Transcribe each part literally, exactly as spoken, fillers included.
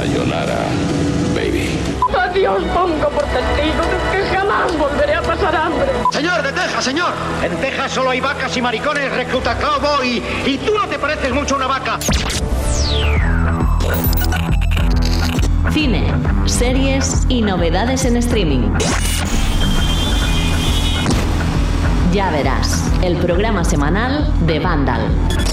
Sayonara, baby. Adiós, pongo por testigo de que jamás volveré a pasar hambre. Señor, de Texas, señor. En Texas solo hay vacas y maricones, recluta cowboy. Y, y tú no te pareces mucho a una vaca. Cine, series y novedades en streaming. Ya verás, el programa semanal de Vandal.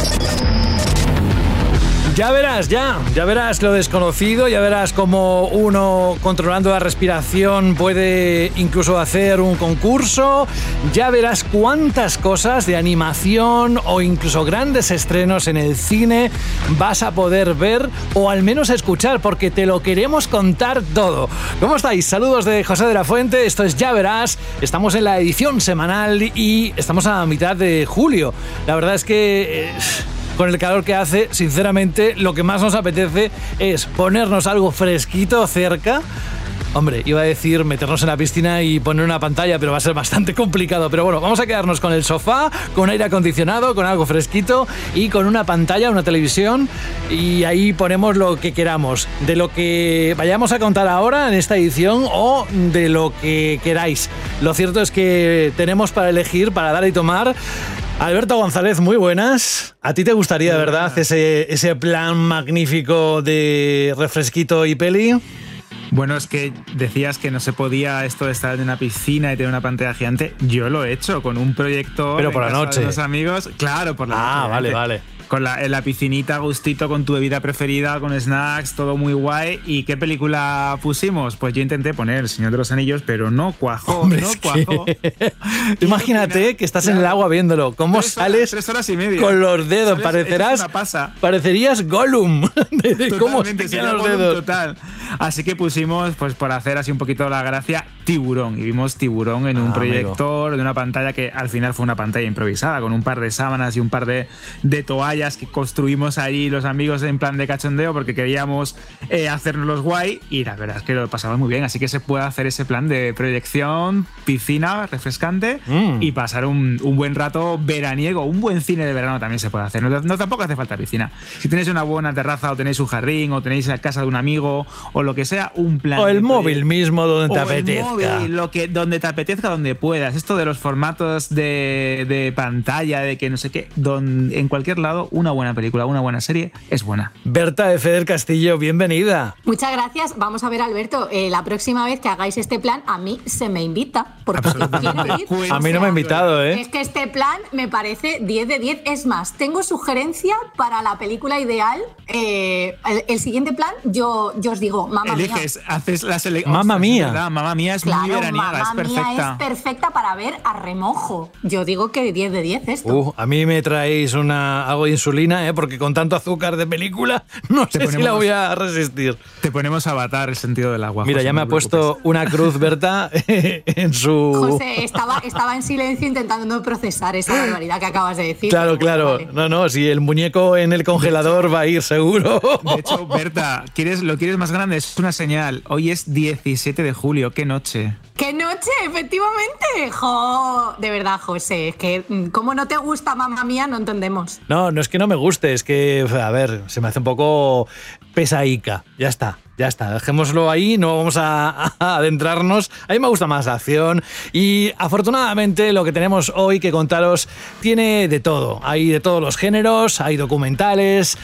Ya verás, ya, ya verás lo desconocido, ya verás cómo uno controlando la respiración puede incluso hacer un concurso, ya verás cuántas cosas de animación o incluso grandes estrenos en el cine vas a poder ver o al menos escuchar, porque te lo queremos contar todo. ¿Cómo estáis? Saludos de José de la Fuente, esto es Ya Verás, estamos en la edición semanal y estamos a mitad de julio. La verdad es que... Eh, con el calor que hace, sinceramente, lo que más nos apetece es ponernos algo fresquito cerca. Hombre, iba a decir meternos en la piscina y poner una pantalla, pero va a ser bastante complicado. Pero bueno, vamos a quedarnos con el sofá, con aire acondicionado, con algo fresquito y con una pantalla, una televisión, y ahí ponemos lo que queramos. De lo que vayamos a contar ahora en esta edición o de lo que queráis. Lo cierto es que tenemos para elegir, para dar y tomar. Alberto González, muy buenas. ¿A ti te gustaría, de verdad, ese, ese plan magnífico de refresquito y peli? Bueno, es que decías que no se podía esto de estar en una piscina y tener una pantalla gigante. Yo lo he hecho con un proyector. Pero por la noche. Con los amigos. Claro, por la noche. Ah, vale, vale. Con la, en la piscinita, gustito, con tu bebida preferida, con snacks, todo muy guay. ¿Y qué película pusimos? Pues yo intenté poner El Señor de los Anillos, pero no cuajó, Hombre, no es cuajó. Que... Imagínate que estás claro. en el agua viéndolo. ¿Cómo tres sales? Horas, tres horas y media. Con los dedos, sales, parecerás. Una pasa. Parecerías Gollum. De cómo se quedan los dedos. Total. Así que pusimos, pues por hacer así un poquito la gracia, Tiburón. Y vimos Tiburón en ah, un proyector, amigo. De una pantalla que al final fue una pantalla improvisada, con un par de sábanas y un par de, de toallas que construimos ahí los amigos en plan de cachondeo porque queríamos eh, hacernos los guay y la verdad es que lo pasamos muy bien, así que se puede hacer ese plan de proyección, piscina refrescante mm. y pasar un, un buen rato veraniego, un buen cine de verano también se puede hacer, no, no tampoco hace falta piscina, si tenéis una buena terraza o tenéis un jardín o tenéis la casa de un amigo o lo que sea, un plan o el móvil mismo donde te o apetezca el móvil, lo que, donde te apetezca, donde puedas, esto de los formatos de, de pantalla, de que no sé qué, don, en cualquier lado una buena película, una buena serie, es buena. Berta de Feder Castillo, bienvenida. Muchas gracias. Vamos a ver, Alberto, eh, la próxima vez que hagáis este plan, a mí se me invita, porque quiero ir. A mí no me ha invitado, ¿eh? Es que este plan me parece diez de diez. Es más, tengo sugerencia para la película ideal. Eh, el, el siguiente plan, yo, yo os digo, mamá mía. Eliges, haces la selección. Mamma mía. Mamma mía es claro, muy veraniega, es perfecta. Mía es perfecta para ver a remojo. Yo digo que diez de diez esto. Uh, a mí me traéis una, algo de insulina, ¿eh? Porque con tanto azúcar de película, no sé ponemos, si la voy a resistir. Te ponemos a Avatar el sentido del agua. Mira, José, ya me no ha puesto una cruz, Berta, en su... José, estaba, estaba en silencio intentando no procesar esa barbaridad que acabas de decir. Claro, claro. Vale. No, no, si el muñeco en el congelador va a ir seguro. De hecho, Berta, ¿quieres, lo quieres más grande? Es una señal. Hoy es diecisiete de julio. ¡Qué noche! ¡Qué noche! Efectivamente. ¡Jo! De verdad, José, es que ¿cómo no te gusta Mamma Mía? No entendemos. No, no es que no me guste, es que, a ver, se me hace un poco pesaica. Ya está. Ya está, dejémoslo ahí, no vamos a, a adentrarnos. A mí me gusta más la acción y afortunadamente lo que tenemos hoy que contaros tiene de todo. Hay de todos los géneros, hay documentales,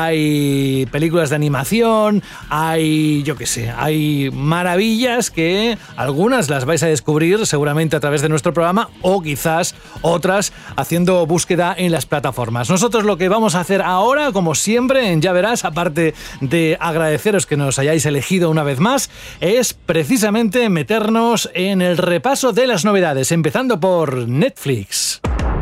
hay películas de animación, hay, yo qué sé, hay maravillas que algunas las vais a descubrir seguramente a través de nuestro programa o quizás otras haciendo búsqueda en las plataformas. Nosotros lo que vamos a hacer ahora, como siempre, en Ya Verás, aparte de agradeceros que nos hayáis elegido una vez más, es precisamente meternos en el repaso de las novedades, empezando por Netflix.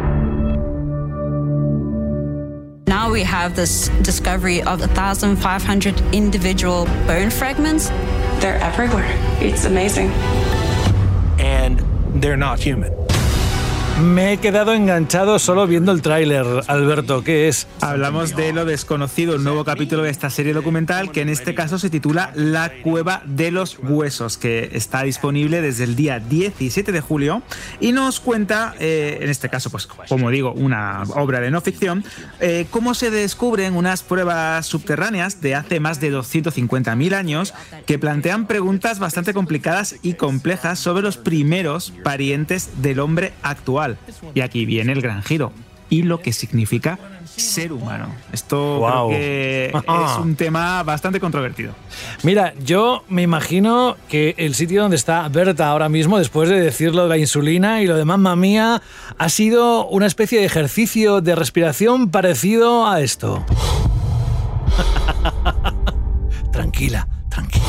Now we have this discovery of one thousand five hundred individual bone fragments. They're everywhere. It's amazing. And they're not human. Me he quedado enganchado solo viendo el tráiler, Alberto. ¿Qué es? Hablamos de Lo Desconocido, un nuevo capítulo de esta serie documental que en este caso se titula La Cueva de los Huesos, que está disponible desde el día diecisiete de julio y nos cuenta, eh, en este caso, pues como digo, una obra de no ficción, eh, cómo se descubren unas pruebas subterráneas de hace más de doscientos cincuenta mil años que plantean preguntas bastante complicadas y complejas sobre los primeros parientes del hombre actual. Y aquí viene el gran giro y lo que significa ser humano. Esto wow. creo que es un tema bastante controvertido. Mira, yo me imagino que el sitio donde está Berta ahora mismo, después de decir lo de la insulina y lo de mamma mía, ha sido una especie de ejercicio de respiración parecido a esto. Tranquila, tranquila.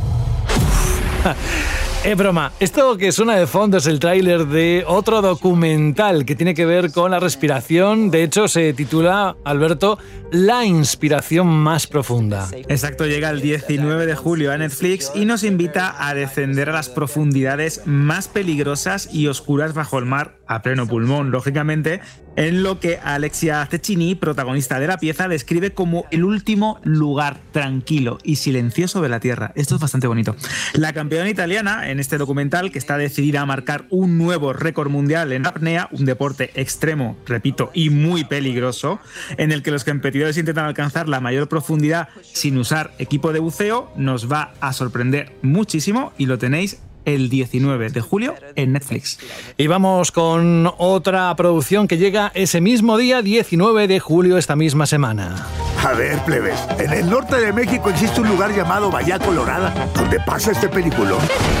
Es broma. Esto que suena de fondo es el tráiler de otro documental que tiene que ver con la respiración. De hecho, se titula, Alberto, La inspiración más profunda. Exacto, llega el diecinueve de julio a Netflix y nos invita a descender a las profundidades más peligrosas y oscuras bajo el mar, a pleno pulmón, lógicamente, en lo que Alexia Cecchini, protagonista de la pieza, describe como el último lugar tranquilo y silencioso de la Tierra. Esto es bastante bonito. La campeona italiana, en este documental, que está decidida a marcar un nuevo récord mundial en apnea, un deporte extremo, repito, y muy peligroso, en el que los competidores intentan alcanzar la mayor profundidad sin usar equipo de buceo, nos va a sorprender muchísimo y lo tenéis el diecinueve de julio en Netflix. Y vamos con otra producción que llega ese mismo día, diecinueve de julio, esta misma semana. A ver, plebes, en el norte de México existe un lugar llamado Bahía Colorada, donde pasa este peliculón.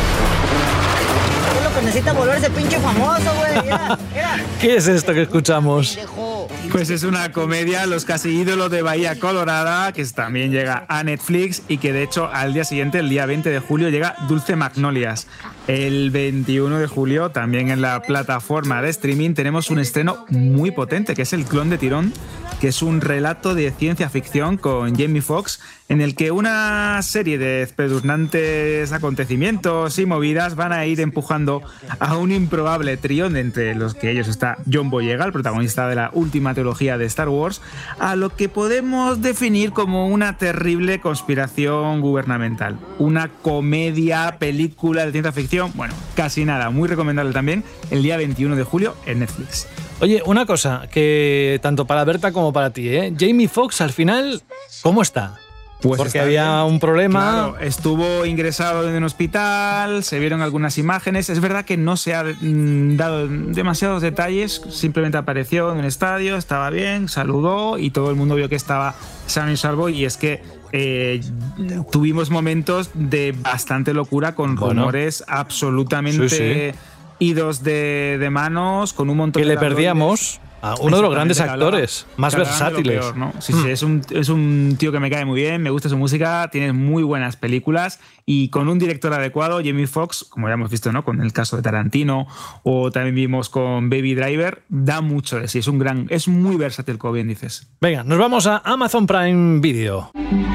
Es lo que necesita volverse pinche famoso, güey. Mira, mira. ¿Qué es esto que escuchamos? Pues es una comedia, Los casi ídolos de Bahía Colorada, que también llega a Netflix y que de hecho al día siguiente, el día veinte de julio, llega Dulce Magnolias. El veintiuno de julio, también en la plataforma de streaming, tenemos un estreno muy potente, que es El clon de Tirón, que es un relato de ciencia ficción con Jamie Foxx, en el que una serie de espeluznantes acontecimientos y movidas van a ir empujando a un improbable trío, entre los que ellos está John Boyega, el protagonista de la última trilogía de Star Wars, a lo que podemos definir como una terrible conspiración gubernamental. Una comedia, película de ciencia ficción, bueno, casi nada, muy recomendable también, el día veintiuno de julio en Netflix. Oye, una cosa, que tanto para Berta como para ti, ¿eh? Jamie Foxx, al final, ¿cómo está? Pues porque había bien. un problema. Claro, estuvo ingresado en un hospital, se vieron algunas imágenes. Es verdad que no se ha mm, dado demasiados detalles, simplemente apareció en un estadio, estaba bien, saludó y todo el mundo vio que estaba sano y salvo. Y es que eh, tuvimos momentos de bastante locura con bueno. rumores absolutamente sí, sí. idos de, de manos, con un montón que de le perdíamos a uno de los grandes actores, más versátiles. Peor, ¿no? Sí, sí, es un, es un tío que me cae muy bien, me gusta su música, tiene muy buenas películas y con un director adecuado, Jamie Foxx, como ya hemos visto, ¿no? Con el caso de Tarantino o también vimos con Baby Driver, da mucho de sí, es un gran, es muy versátil, como bien dices. Venga, nos vamos a Amazon Prime Video.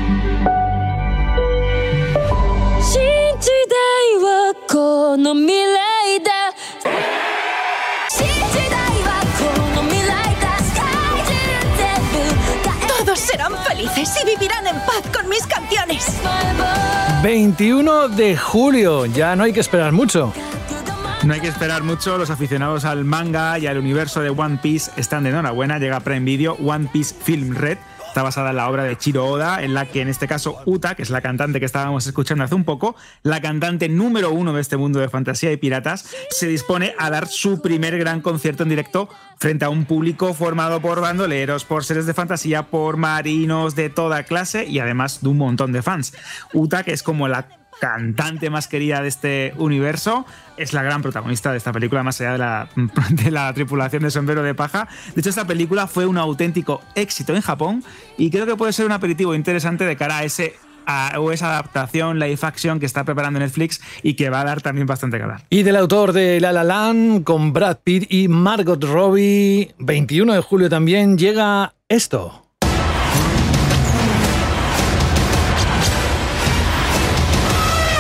Todos serán felices y vivirán en paz con mis canciones. veintiuno de julio, ya no hay que esperar mucho. No hay que esperar mucho, los aficionados al manga y al universo de One Piece están de enhorabuena, llega a Prime Video One Piece Film Red. Está basada en la obra de Chiro Oda, en la que en este caso Uta, que es la cantante que estábamos escuchando hace un poco, la cantante número uno de este mundo de fantasía y piratas, se dispone a dar su primer gran concierto en directo frente a un público formado por bandoleros, por seres de fantasía, por marinos de toda clase y además de un montón de fans. Uta, que es como la cantante más querida de este universo, es la gran protagonista de esta película, más allá de la, de la tripulación de sombrero de paja. De hecho, esta película fue un auténtico éxito en Japón y creo que puede ser un aperitivo interesante de cara a ese a, o esa adaptación live action que está preparando Netflix y que va a dar también bastante que hablar. Y del autor de La La Land, con Brad Pitt y Margot Robbie, veintiuno de julio también llega esto.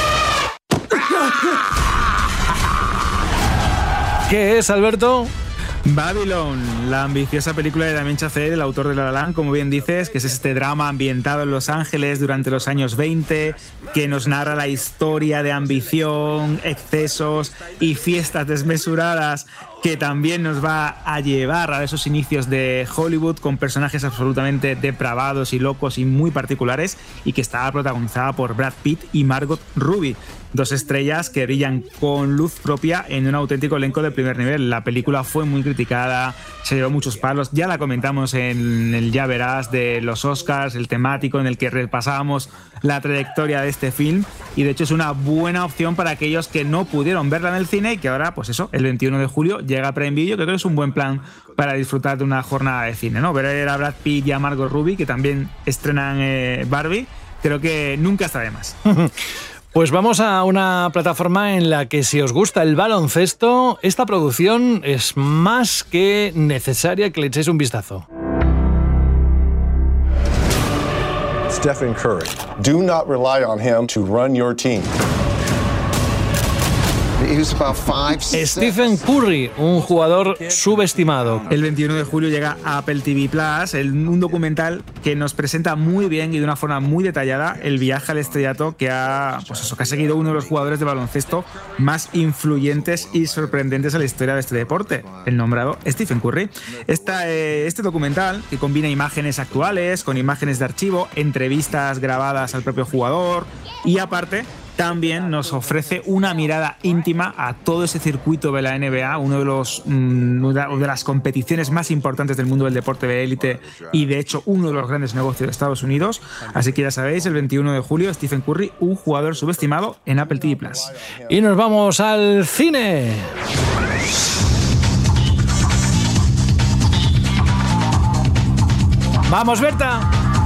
¿Qué es, Alberto? Babylon, la ambiciosa película de Damien Chazelle, el autor de La La Land, como bien dices, que es este drama ambientado en Los Ángeles durante los años veinte, que nos narra la historia de ambición, excesos y fiestas desmesuradas, que también nos va a llevar a esos inicios de Hollywood con personajes absolutamente depravados y locos y muy particulares, y que está protagonizada por Brad Pitt y Margot Robbie, dos estrellas que brillan con luz propia en un auténtico elenco de primer nivel. La película fue muy criticada, se llevó muchos palos, ya la comentamos en el Ya Verás de los Oscars, el temático en el que repasábamos la trayectoria de este film, y de hecho es una buena opción para aquellos que no pudieron verla en el cine y que ahora, pues eso, el veintiuno de julio llega a Prime Video, que creo que es un buen plan para disfrutar de una jornada de cine, ¿no? Ver a Brad Pitt y a Margot Robbie, que también estrenan eh, Barbie, creo que nunca está de más. Pues vamos a una plataforma en la que, si os gusta el baloncesto, esta producción es más que necesaria que le echéis un vistazo. Stephen Curry. Do not rely on him to run your team. Stephen Curry, un jugador subestimado. El veintiuno de julio llega a Apple T V Plus, un documental que nos presenta muy bien y de una forma muy detallada el viaje al estrellato que ha, pues eso, que ha seguido uno de los jugadores de baloncesto más influyentes y sorprendentes a la historia de este deporte, el nombrado Stephen Curry. Esta, eh, este documental, que combina imágenes actuales con imágenes de archivo, entrevistas grabadas al propio jugador y aparte también nos ofrece una mirada íntima a todo ese circuito de la N B A, uno de los una de las competiciones más importantes del mundo del deporte de élite y de hecho uno de los grandes negocios de Estados Unidos. Así que ya sabéis, el veintiuno de julio, Stephen Curry, un jugador subestimado en Apple T V Plus. Y nos vamos al cine. ¡Vamos, Berta!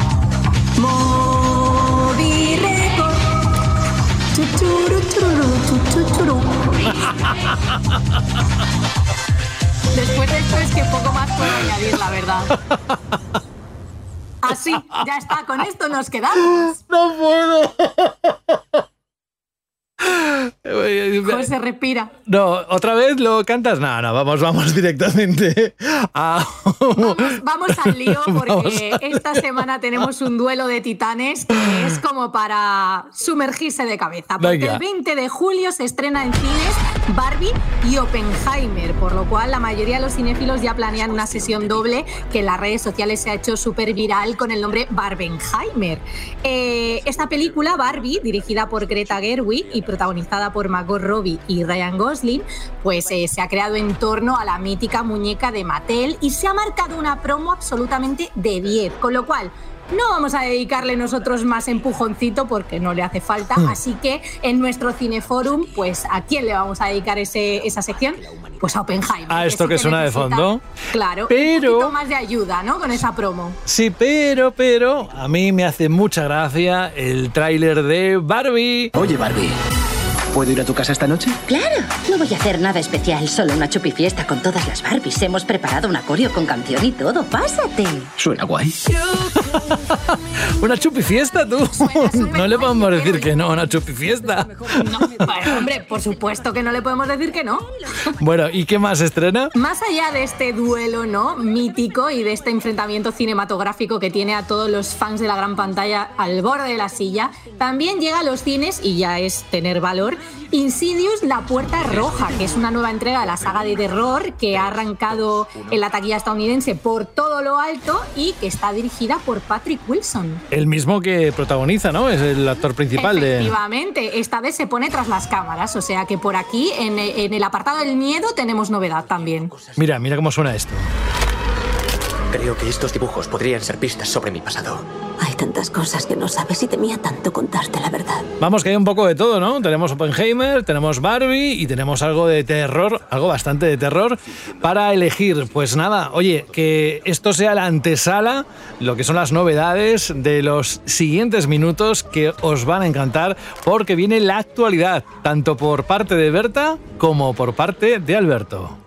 Después de esto es que poco más puedo añadir, la verdad. Así, ya está, con esto nos quedamos. ¡No puedo! José, respira. No, ¿otra vez lo cantas? No, no, vamos, vamos directamente a... Vamos, vamos al lío, porque esta semana tenemos un duelo de titanes que es como para sumergirse de cabeza. Porque Venga. El veinte de julio se estrena en cines Barbie y Oppenheimer, por lo cual la mayoría de los cinéfilos ya planean una sesión doble que en las redes sociales se ha hecho súper viral con el nombre Barbenheimer. Eh, esta película, Barbie, dirigida por Greta Gerwig y protagonizada por Margot Robbie y Ryan Gosling, pues eh, se ha creado en torno a la mítica muñeca de Mattel y se ha marcado una promo absolutamente de diez, con lo cual no vamos a dedicarle nosotros más empujoncito porque no le hace falta, mm. así que en nuestro Cineforum, pues ¿a quién le vamos a dedicar ese, esa sección? Pues a Oppenheimer. A esto que, que suena de fondo. Claro, pero, un poquito más de ayuda, ¿no? Con esa promo. Sí, pero, pero, a mí me hace mucha gracia el tráiler de Barbie. Oye, Barbie, ¿puedo ir a tu casa esta noche? Claro, no voy a hacer nada especial, solo una chupifiesta con todas las Barbies. Hemos preparado un coreo con canción y todo, pásate. Suena guay. ¿Una chupifiesta, tú? No le podemos decir que no, una chupifiesta. No, bueno, hombre, por supuesto que no le podemos decir que no. Bueno, ¿y qué más estrena? Más allá de este duelo, ¿no?, mítico y de este enfrentamiento cinematográfico que tiene a todos los fans de la gran pantalla al borde de la silla, también llega a los cines, y ya es tener valor, Insidious, La Puerta Roja, que es una nueva entrega de la saga de terror que ha arrancado en la taquilla estadounidense por todo lo alto y que está dirigida por Patrick Wilson. El mismo que protagoniza, ¿no? Es el actor principal. Efectivamente, de... esta vez se pone tras las cámaras, o sea que por aquí, en, en el apartado del miedo, tenemos novedad también. Mira, mira cómo suena esto. Creo que estos dibujos podrían ser pistas sobre mi pasado. Hay tantas cosas que no sabes y temía tanto contarte la verdad. Vamos, que hay un poco de todo, ¿no? Tenemos Oppenheimer, tenemos Barbie y tenemos algo de terror, algo bastante de terror para elegir. Pues nada, oye, que esto sea la antesala, lo que son las novedades de los siguientes minutos que os van a encantar porque viene la actualidad, tanto por parte de Berta como por parte de Alberto.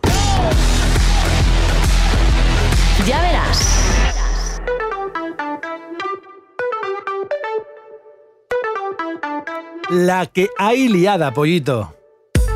Ya verás. La que hay liada, pollito.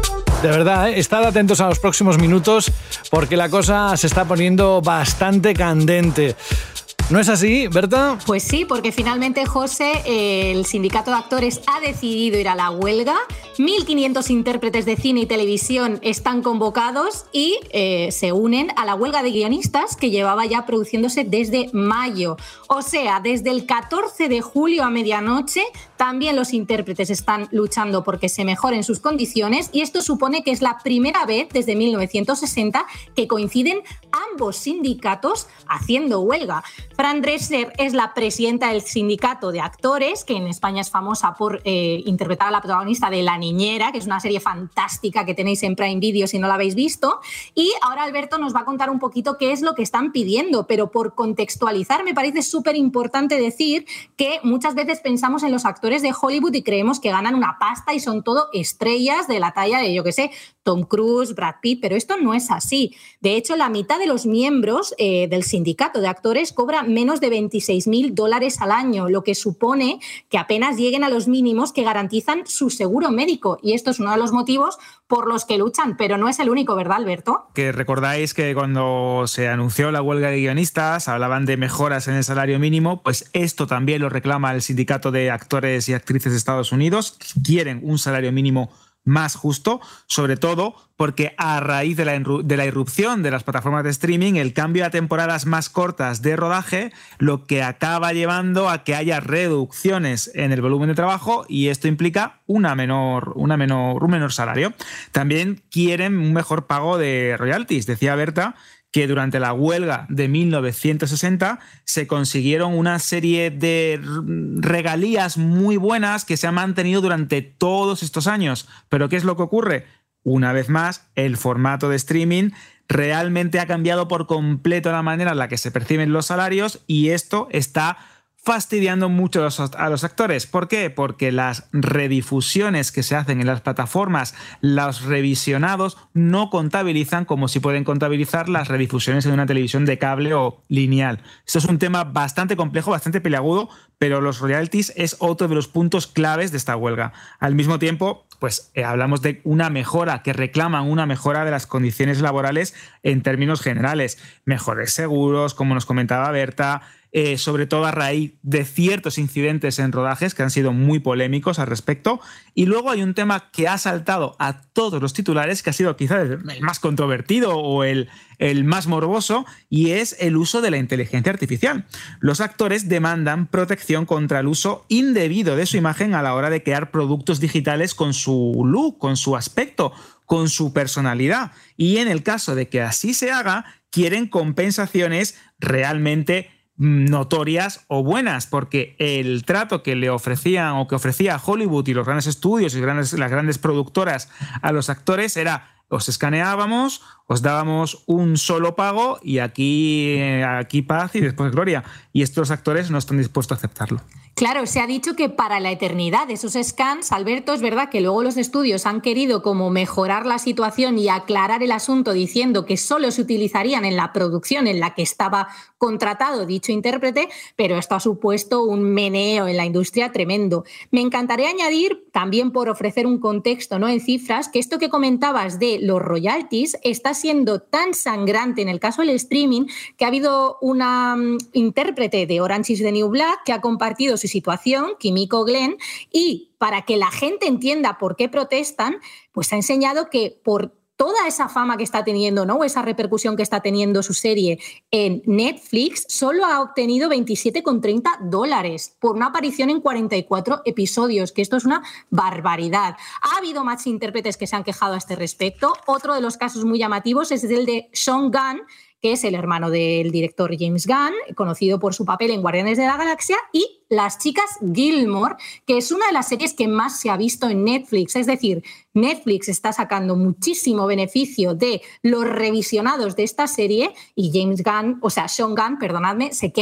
De verdad, ¿eh? Estad atentos a los próximos minutos porque la cosa se está poniendo bastante candente. ¿No es así, Berta? Pues sí, porque finalmente, José, el sindicato de actores ha decidido ir a la huelga. mil quinientos intérpretes de cine y televisión están convocados y eh, se unen a la huelga de guionistas que llevaba ya produciéndose desde mayo. O sea, desde el catorce de julio a medianoche también los intérpretes están luchando porque se mejoren sus condiciones y esto supone que es la primera vez desde mil novecientos sesenta que coinciden ambos sindicatos haciendo huelga. Fran Drescher es la presidenta del sindicato de actores, que en España es famosa por eh, interpretar a la protagonista de La Niñera, que es una serie fantástica que tenéis en Prime Video si no la habéis visto. Y ahora Alberto nos va a contar un poquito qué es lo que están pidiendo, pero por contextualizar me parece súper importante decir que muchas veces pensamos en los actores de Hollywood y creemos que ganan una pasta y son todo estrellas de la talla de, yo qué sé, Tom Cruise, Brad Pitt, pero esto no es así. De hecho, la mitad de los miembros eh, del sindicato de actores cobra menos de veintiséis mil dólares al año, lo que supone que apenas lleguen a los mínimos que garantizan su seguro médico. Y esto es uno de los motivos por los que luchan, pero no es el único, ¿verdad, Alberto? Que recordáis que cuando se anunció la huelga de guionistas hablaban de mejoras en el salario mínimo, pues esto también lo reclama el sindicato de actores y actrices de Estados Unidos. Quieren un salario mínimo más justo, sobre todo porque a raíz de la, de la irrupción de las plataformas de streaming, el cambio a temporadas más cortas de rodaje, lo que acaba llevando a que haya reducciones en el volumen de trabajo y esto implica una menor, una menor, un menor salario. También quieren un mejor pago de royalties. Decía Berta que durante la huelga de mil novecientos sesenta se consiguieron una serie de regalías muy buenas que se han mantenido durante todos estos años. ¿Pero qué es lo que ocurre? Una vez más, el formato de streaming realmente ha cambiado por completo la manera en la que se perciben los salarios y esto está fastidiando mucho a los, a los actores. ¿Por qué? Porque las redifusiones que se hacen en las plataformas, los revisionados, no contabilizan como si pueden contabilizar las redifusiones en una televisión de cable o lineal. Esto es un tema bastante complejo, bastante peliagudo, pero los royalties es otro de los puntos claves de esta huelga. Al mismo tiempo, pues eh, hablamos de una mejora, que reclaman una mejora de las condiciones laborales en términos generales. Mejores seguros, como nos comentaba Berta, Eh, sobre todo a raíz de ciertos incidentes en rodajes que han sido muy polémicos al respecto. Y luego hay un tema que ha saltado a todos los titulares, que ha sido quizás el más controvertido o el, el más morboso, y es el uso de la inteligencia artificial. Los actores demandan protección contra el uso indebido de su imagen a la hora de crear productos digitales con su look, con su aspecto, con su personalidad. Y en el caso de que así se haga, quieren compensaciones realmente notorias o buenas, porque el trato que le ofrecían o que ofrecía Hollywood y los grandes estudios y grandes, las grandes productoras a los actores era: os escaneábamos, os dábamos un solo pago y aquí, aquí paz y después gloria. Y estos actores no están dispuestos a aceptarlo. Claro, se ha dicho que para la eternidad esos scans, Alberto, es verdad que luego los estudios han querido como mejorar la situación y aclarar el asunto diciendo que solo se utilizarían en la producción en la que estaba contratado dicho intérprete, pero esto ha supuesto un meneo en la industria tremendo. Me encantaría añadir, también por ofrecer un contexto, ¿no?, en cifras, que esto que comentabas de los royalties está siendo tan sangrante en el caso del streaming que ha habido una um, intérprete de Orange is the New Black que ha compartido su situación, Kimiko Glenn, y para que la gente entienda por qué protestan, pues ha enseñado que por toda esa fama que está teniendo, ¿no?, o esa repercusión que está teniendo su serie en Netflix, solo ha obtenido veintisiete con treinta dólares por una aparición en cuarenta y cuatro episodios, que esto es una barbaridad. Ha habido más intérpretes que se han quejado a este respecto. Otro de los casos muy llamativos es el de Sean Gunn, que es el hermano del director James Gunn, conocido por su papel en Guardianes de la Galaxia, y Las chicas Gilmore, que es una de las series que más se ha visto en Netflix. Es decir, Netflix está sacando muchísimo beneficio de los revisionados de esta serie y James Gunn, o sea, Sean Gunn, perdonadme, se queja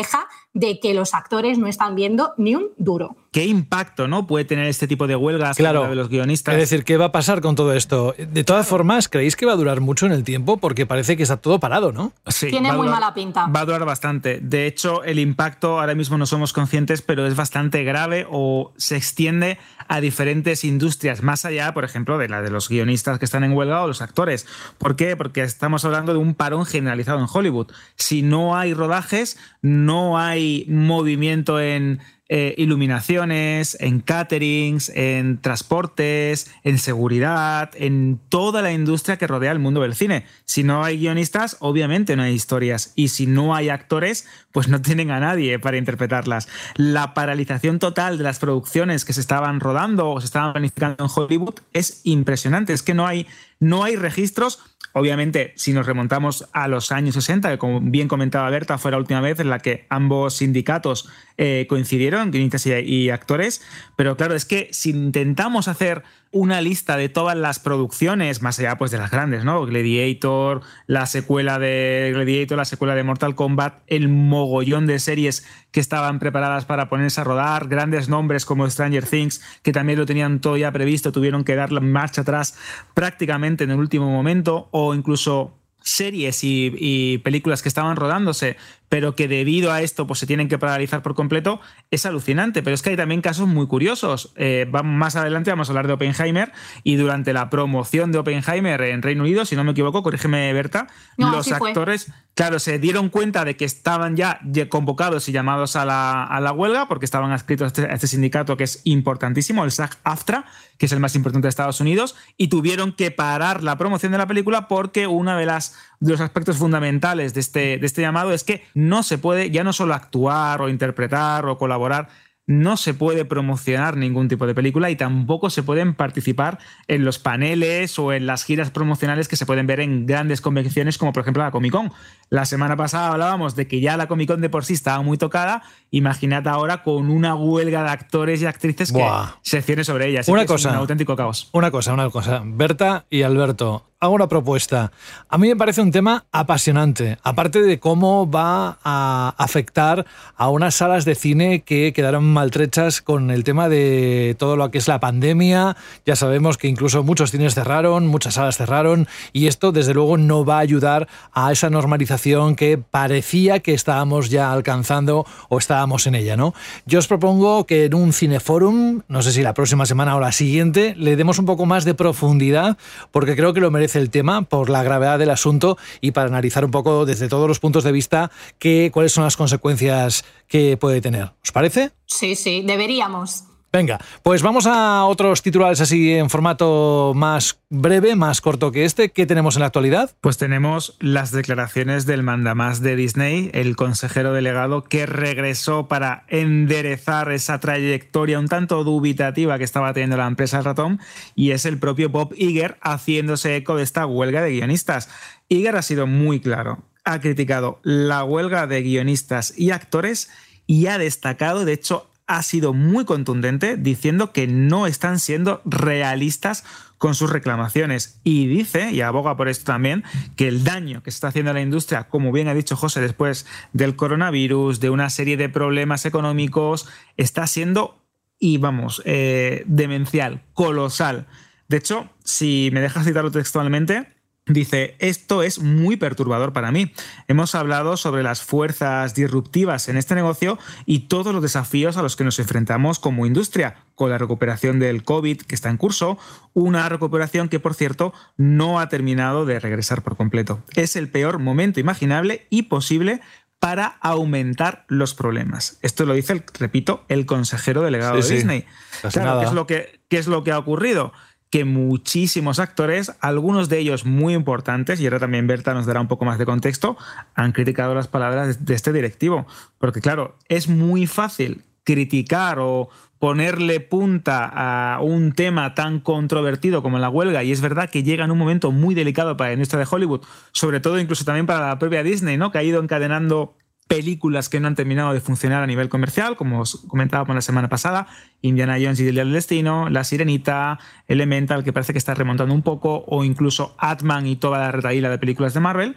de que los actores no están viendo ni un duro. ¿Qué impacto, ¿no?, puede tener este tipo de huelgas claro, de los guionistas? Es decir, ¿qué va a pasar con todo esto? De todas formas, ¿creéis que va a durar mucho en el tiempo? Porque parece que está todo parado, ¿no? Sí, tiene muy durar, mala pinta. Va a durar bastante. De hecho, el impacto ahora mismo no somos conscientes, pero es bastante grave o se extiende a diferentes industrias, más allá, por ejemplo, de la de los guionistas que están en huelga o los actores. ¿Por qué? Porque estamos hablando de un parón generalizado en Hollywood. Si no hay rodajes, no hay movimiento en eh, iluminaciones, en caterings, en transportes, en seguridad, en toda la industria que rodea el mundo del cine. Si no hay guionistas, obviamente no hay historias. Y si no hay actores, pues no tienen a nadie para interpretarlas. La paralización total de las producciones que se estaban rodando o se estaban planificando en Hollywood es impresionante. Es que no hay, no hay registros. Obviamente, si nos remontamos a los años sesenta, que como bien comentaba Berta, fue la última vez en la que ambos sindicatos eh, coincidieron, guionistas y, y actores, pero claro, es que si intentamos hacer una lista de todas las producciones, más allá pues de las grandes, ¿no? Gladiator, la secuela de Gladiator, la secuela de Mortal Kombat, el mogollón de series que estaban preparadas para ponerse a rodar, grandes nombres como Stranger Things, que también lo tenían todo ya previsto, tuvieron que dar la marcha atrás prácticamente en el último momento, o incluso series y, y películas que estaban rodándose, pero que debido a esto pues se tienen que paralizar por completo, es alucinante. Pero es que hay también casos muy curiosos. Eh, más adelante vamos a hablar de Oppenheimer, y durante la promoción de Oppenheimer en Reino Unido, si no me equivoco, corrígeme Berta, no, los actores, fue. claro, se dieron cuenta de que estaban ya convocados y llamados a la, a la huelga, porque estaban adscritos a este, a este sindicato que es importantísimo, el SAG-AFTRA, que es el más importante de Estados Unidos, y tuvieron que parar la promoción de la película porque una de las de los aspectos fundamentales de este, de este llamado es que no se puede ya no solo actuar o interpretar o colaborar, no se puede promocionar ningún tipo de película y tampoco se pueden participar en los paneles o en las giras promocionales que se pueden ver en grandes convenciones como por ejemplo la Comic Con. La semana pasada hablábamos de que ya la Comic Con de por sí estaba muy tocada. Imaginad ahora con una huelga de actores y actrices Buah. que se cierne sobre ella. Así una que cosa, es un auténtico caos. Una cosa, una cosa. Berta y Alberto, hago una propuesta. A mí me parece un tema apasionante, aparte de cómo va a afectar a unas salas de cine que quedaron maltrechas con el tema de todo lo que es la pandemia. Ya sabemos que incluso muchos cines cerraron, muchas salas cerraron, y esto desde luego no va a ayudar a esa normalización que parecía que estábamos ya alcanzando o estábamos en ella, ¿no? Yo os propongo que en un cineforum, no sé si la próxima semana o la siguiente, le demos un poco más de profundidad, porque creo que lo merece el tema por la gravedad del asunto y para analizar un poco desde todos los puntos de vista que, cuáles son las consecuencias que puede tener. ¿Os parece? Sí, sí, deberíamos. Venga, pues vamos a otros titulares así en formato más breve, más corto que este. ¿Qué tenemos en la actualidad? Pues tenemos las declaraciones del mandamás de Disney, el consejero delegado que regresó para enderezar esa trayectoria un tanto dubitativa que estaba teniendo la empresa ratón, y es el propio Bob Iger haciéndose eco de esta huelga de guionistas. Iger ha sido muy claro, ha criticado la huelga de guionistas y actores y ha destacado, de hecho, ha sido muy contundente diciendo que no están siendo realistas con sus reclamaciones, y dice, y aboga por esto también, que el daño que se está haciendo a la industria, como bien ha dicho José, después del coronavirus, de una serie de problemas económicos, está siendo, y vamos, eh, demencial, colosal. De hecho, si me dejas citarlo textualmente, dice, esto es muy perturbador para mí. Hemos hablado sobre las fuerzas disruptivas en este negocio y todos los desafíos a los que nos enfrentamos como industria, con la recuperación del COVID que está en curso, una recuperación que, por cierto, no ha terminado de regresar por completo. Es el peor momento imaginable y posible para aumentar los problemas. Esto lo dice, el, repito, el consejero delegado sí, de sí. Disney. Claro, ¿qué es lo que, qué es lo que ha ocurrido? Que muchísimos actores, algunos de ellos muy importantes, y ahora también Berta nos dará un poco más de contexto, han criticado las palabras de este directivo. Porque claro, es muy fácil criticar o ponerle punta a un tema tan controvertido como la huelga, y es verdad que llega en un momento muy delicado para la industria de Hollywood, sobre todo incluso también para la propia Disney, ¿no?, que ha ido encadenando películas que no han terminado de funcionar a nivel comercial, como os comentábamos la semana pasada, Indiana Jones y el Día del Destino, La Sirenita, Elemental, que parece que está remontando un poco, o incluso Ant-Man y toda la retaíla de películas de Marvel.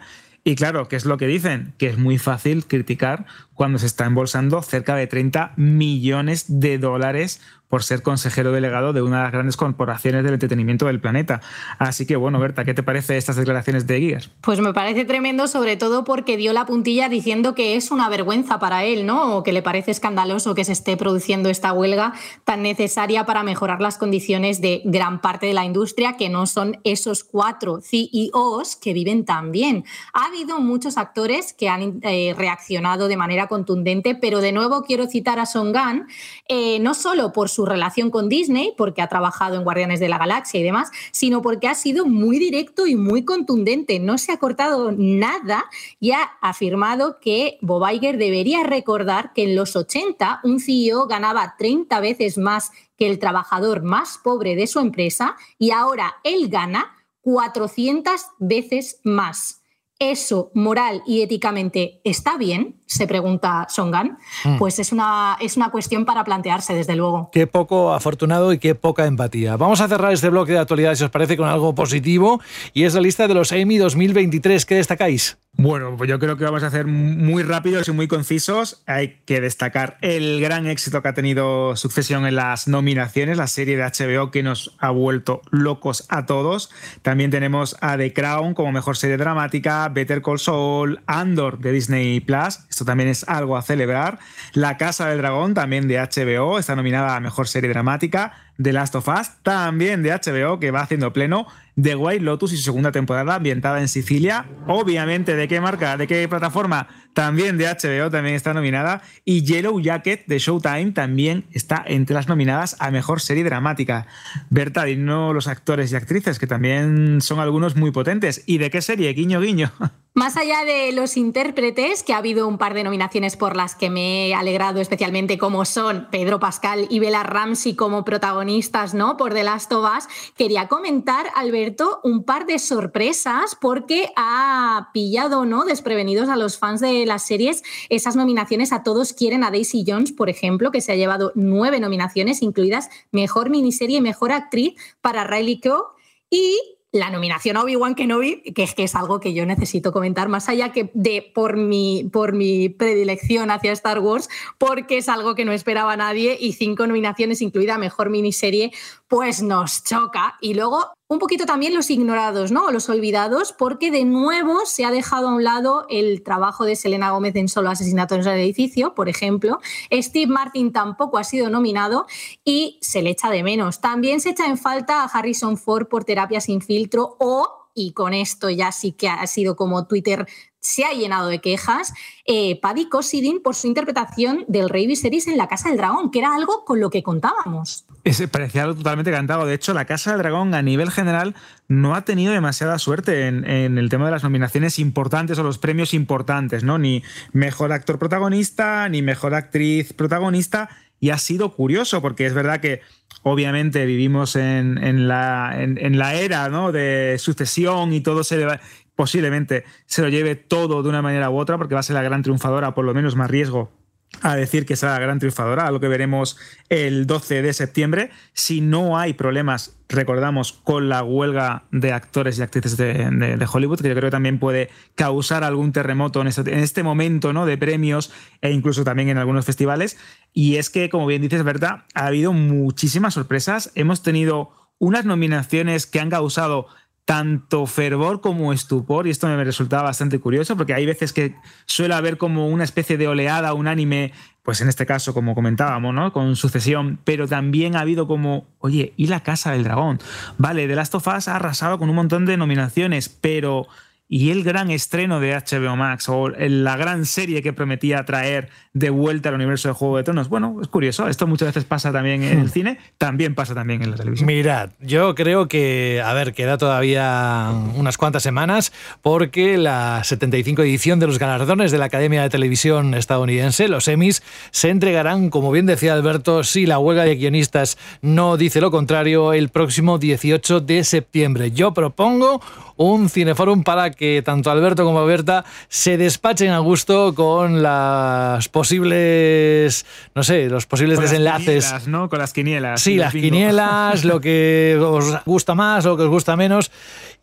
Y claro, ¿qué es lo que dicen? Que es muy fácil criticar cuando se está embolsando cerca de treinta millones de dólares por ser consejero delegado de una de las grandes corporaciones del entretenimiento del planeta. Así que, bueno, Berta, ¿qué te parece estas declaraciones de Iger? Pues me parece tremendo, sobre todo porque dio la puntilla diciendo que es una vergüenza para él, ¿no? O que le parece escandaloso que se esté produciendo esta huelga tan necesaria para mejorar las condiciones de gran parte de la industria, que no son esos cuatro C E Os que viven tan bien. Ha habido muchos actores que han eh, reaccionado de manera contundente, pero de nuevo quiero citar a Son Gunn, eh, no solo por su relación con Disney, porque ha trabajado en Guardianes de la Galaxia y demás, sino porque ha sido muy directo y muy contundente. No se ha cortado nada y ha afirmado que Bob Iger debería recordar que en los ochenta un C E O ganaba treinta veces más que el trabajador más pobre de su empresa y ahora él gana cuatrocientas veces más. ¿Eso moral y éticamente está bien?, se pregunta Son Gunn. Mm. Pues es una, es una cuestión para plantearse, desde luego. Qué poco afortunado y qué poca empatía. Vamos a cerrar este bloque de actualidad, si os parece, con algo positivo, y es la lista de los Emmy dos mil veintitrés. ¿Qué destacáis? Bueno, pues yo creo que vamos a hacer muy rápidos y muy concisos. Hay que destacar el gran éxito que ha tenido Succession en las nominaciones, la serie de H B O que nos ha vuelto locos a todos. También tenemos a The Crown como mejor serie dramática, Better Call Saul, Andor de Disney Plus, esto también es algo a celebrar. La Casa del Dragón, también de H B O, está nominada a mejor serie dramática. The Last of Us, también de H B O, que va haciendo pleno. The White Lotus y su segunda temporada, ambientada en Sicilia. Obviamente, ¿de qué marca? ¿De qué plataforma? También de H B O, también está nominada. Y Yellow Jacket de Showtime también está entre las nominadas a mejor serie dramática. Berta, dinos los actores y actrices, que también son algunos muy potentes. ¿Y de qué serie? Guiño, guiño. Más allá de los intérpretes, que ha habido un par de nominaciones por las que me he alegrado especialmente, como son Pedro Pascal y Bella Ramsey como protagonistas, ¿no?, por The Last of Us, quería comentar, Alberto, un par de sorpresas, porque ha pillado, ¿no?, desprevenidos a los fans de las series esas nominaciones a Todos quieren a Daisy Jones, por ejemplo, que se ha llevado nueve nominaciones, incluidas mejor miniserie y mejor actriz para Riley Keough, y la nominación a Obi-Wan Kenobi, que es que es algo que yo necesito comentar, más allá que de por mi, por mi predilección hacia Star Wars, porque es algo que no esperaba nadie, y cinco nominaciones, incluida mejor miniserie, pues nos choca. Y luego un poquito también los ignorados, ¿no?, o los olvidados, porque de nuevo se ha dejado a un lado el trabajo de Selena Gómez en Solo asesinatos en el edificio, por ejemplo. Steve Martin tampoco ha sido nominado y se le echa de menos. También se echa en falta a Harrison Ford por Terapia sin filtro, o, y con esto ya sí que ha sido como Twitter se ha llenado de quejas, eh, Paddy Considine por su interpretación del Rey Viserys en La Casa del Dragón, que era algo con lo que contábamos. Ese parecía algo totalmente cantado. De hecho, La Casa del Dragón a nivel general no ha tenido demasiada suerte en, en el tema de las nominaciones importantes o los premios importantes, ¿no? Ni mejor actor protagonista, ni mejor actriz protagonista. Y ha sido curioso, porque es verdad que obviamente vivimos en, en, la, en, en la era, ¿no?, de Sucesión, y todo se debe, posiblemente se lo lleve todo de una manera u otra, porque va a ser la gran triunfadora, por lo menos más riesgo a decir que será la gran triunfadora, algo que veremos el doce de septiembre, si no hay problemas, recordamos, con la huelga de actores y actrices de, de, de Hollywood, que yo creo que también puede causar algún terremoto en este, en este momento, ¿no?, de premios, e incluso también en algunos festivales. Y es que, como bien dices, Berta, ha habido muchísimas sorpresas. Hemos tenido unas nominaciones que han causado tanto fervor como estupor, y esto me resultaba bastante curioso, porque hay veces que suele haber como una especie de oleada unánime, pues en este caso, como comentábamos, ¿no?, con Sucesión, pero también ha habido como, oye, ¿y La Casa del Dragón? Vale, The Last of Us ha arrasado con un montón de nominaciones, pero ¿y el gran estreno de H B O Max, o la gran serie que prometía traer de vuelta al universo de Juego de Tronos? Bueno, es curioso, esto muchas veces pasa también en el cine, también pasa también en la televisión. Mirad, yo creo que, a ver, queda todavía unas cuantas semanas, porque la setenta y cinco edición de los galardones de la Academia de Televisión estadounidense, los Emmys, se entregarán, como bien decía Alberto, si la huelga de guionistas no dice lo contrario, el próximo dieciocho de septiembre. Yo propongo un cineforum para que tanto Alberto como Berta se despachen a gusto con las posibles, no sé, los posibles con desenlaces. Las quinielas, ¿no? Con las quinielas. Sí, las bingo. quinielas, lo que os gusta más, lo que os gusta menos.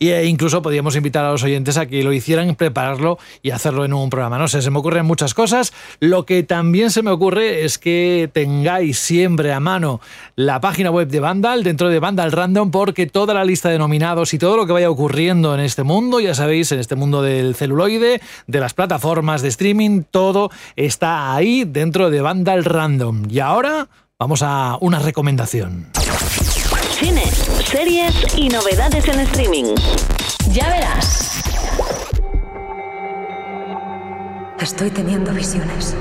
e incluso podríamos invitar a los oyentes a que lo hicieran, prepararlo y hacerlo en un programa. No sé, se me ocurren muchas cosas. Lo que también se me ocurre es que tengáis siempre a mano la página web de Vandal, dentro de Vandal Random, porque toda la lista de nominados y todo lo que vaya ocurriendo en este mundo, ya sabéis, en este mundo del celuloide, de las plataformas de streaming, todo está ahí dentro de Vandal Random. Y ahora vamos a una recomendación. Cine, series y novedades en streaming. Ya verás. Estoy teniendo visiones.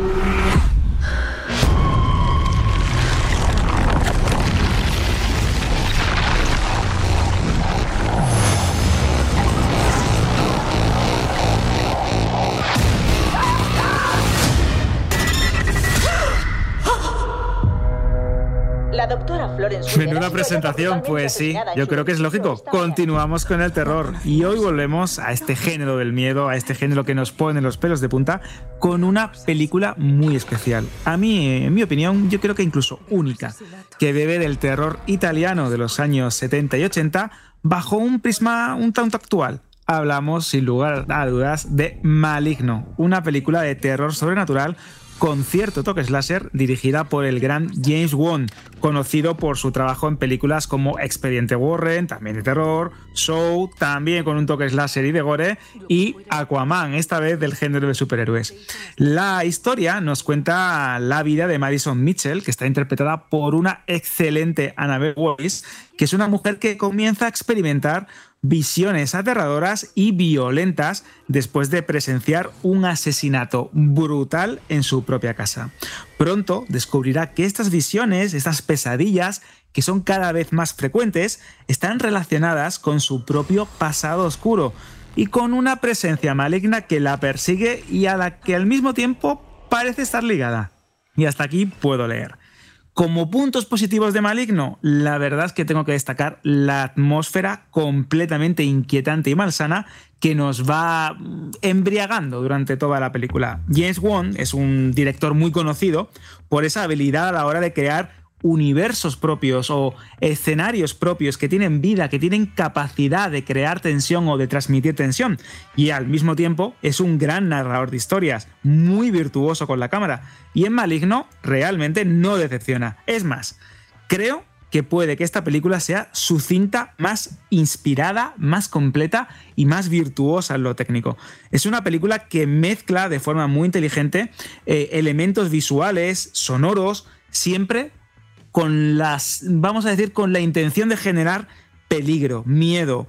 La doctora Florence. Menuda presentación, pues sí, yo creo que es lógico. Continuamos con el terror y hoy volvemos a este género del miedo, a este género que nos pone los pelos de punta, con una película muy especial. A mí, en mi opinión, yo creo que incluso única, que bebe del terror italiano de los años setenta y ochenta bajo un prisma un tanto actual. Hablamos, sin lugar a dudas, de Maligno, una película de terror sobrenatural con cierto toque slasher, dirigida por el gran James Wan, conocido por su trabajo en películas como Expediente Warren, también de terror, Saw, también con un toque slasher y de gore, y Aquaman, esta vez del género de superhéroes. La historia nos cuenta la vida de Madison Mitchell, que está interpretada por una excelente Annabelle Wallis, que es una mujer que comienza a experimentar visiones aterradoras y violentas después de presenciar un asesinato brutal en su propia casa. Pronto descubrirá que estas visiones, estas pesadillas, que son cada vez más frecuentes, están relacionadas con su propio pasado oscuro y con una presencia maligna que la persigue y a la que al mismo tiempo parece estar ligada. Y hasta aquí puedo leer. Como puntos positivos de Maligno, la verdad es que tengo que destacar la atmósfera completamente inquietante y malsana que nos va embriagando durante toda la película. James Wan es un director muy conocido por esa habilidad a la hora de crear universos propios o escenarios propios que tienen vida, que tienen capacidad de crear tensión o de transmitir tensión, y al mismo tiempo es un gran narrador de historias, muy virtuoso con la cámara, y en Maligno realmente no decepciona. Es más, creo que puede que esta película sea su cinta más inspirada, más completa y más virtuosa en lo técnico. Es una película que mezcla de forma muy inteligente eh, elementos visuales, sonoros, siempre con las, vamos a decir, con la intención de generar peligro, miedo.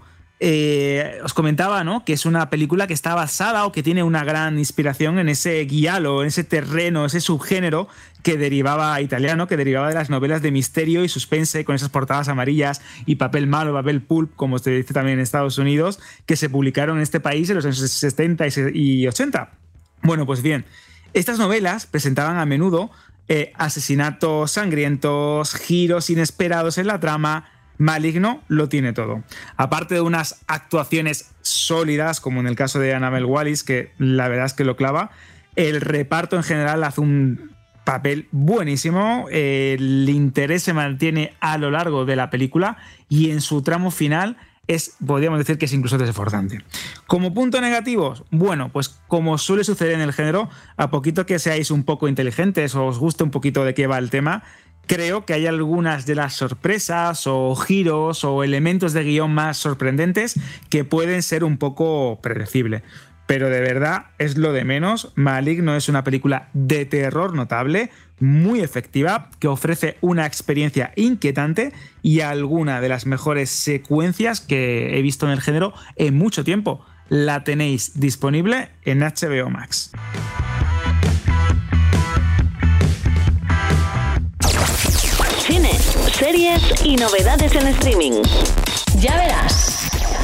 Eh, os comentaba, ¿no?, que es una película que está basada o que tiene una gran inspiración en ese giallo, en ese terreno, ese subgénero que derivaba italiano, que derivaba de las novelas de misterio y suspense con esas portadas amarillas y papel malo, papel pulp, como se dice también en Estados Unidos, que se publicaron en este país en los años setenta y ochenta. Bueno, pues bien, estas novelas presentaban a menudo Eh, asesinatos sangrientos, giros inesperados en la trama. Maligno lo tiene todo. Aparte de unas actuaciones sólidas, como en el caso de Annabelle Wallis, que la verdad es que lo clava, el reparto en general hace un papel buenísimo, eh, el interés se mantiene a lo largo de la película y en su tramo final es, podríamos decir que es incluso desbordante. Como punto negativo, bueno, pues como suele suceder en el género, a poquito que seáis un poco inteligentes o os guste un poquito de qué va el tema, creo que hay algunas de las sorpresas o giros o elementos de guión más sorprendentes que pueden ser un poco predecibles. Pero de verdad es lo de menos. Maligno es una película de terror notable, muy efectiva, que ofrece una experiencia inquietante y alguna de las mejores secuencias que he visto en el género en mucho tiempo. La tenéis disponible en H B O Max. Cine, series y novedades en streaming. Ya verás.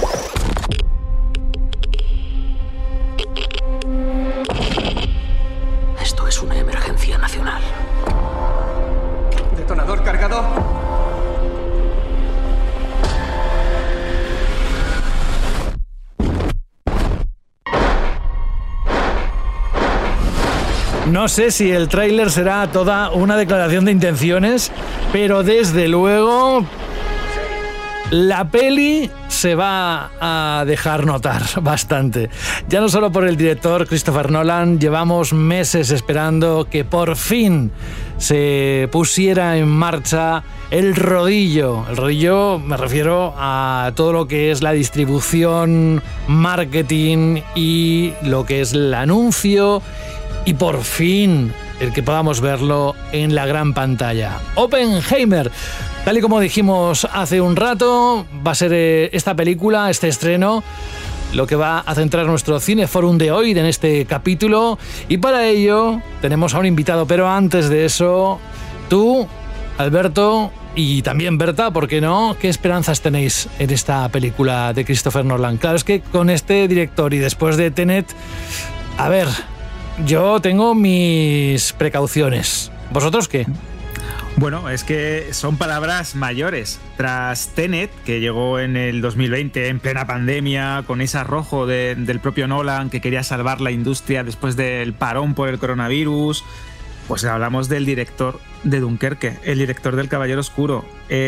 Esto es una emergencia nacional. ¿Detonador cargado? No sé si el tráiler será toda una declaración de intenciones, pero desde luego La peli se va a dejar notar bastante. Ya no solo por el director Christopher Nolan, llevamos meses esperando que por fin se pusiera en marcha el rodillo. El rodillo me refiero a todo lo que es la distribución, marketing y lo que es el anuncio y por fin el que podamos verlo en la gran pantalla. Oppenheimer. Tal y como dijimos hace un rato, va a ser esta película, este estreno, lo que va a centrar nuestro Cineforum de hoy en este capítulo. Y para ello tenemos a un invitado, pero antes de eso, tú, Alberto, y también Berta, ¿por qué no? ¿Qué esperanzas tenéis en esta película de Christopher Nolan? Claro, es que con este director y después de Tenet, a ver, yo tengo mis precauciones. ¿Vosotros qué? Bueno, es que son palabras mayores. Tras Tenet, que llegó en el dos mil veinte, en plena pandemia, con ese arrojo de, del propio Nolan, que quería salvar la industria después del parón por el coronavirus, pues hablamos del director de Dunkerque, el director del Caballero Oscuro.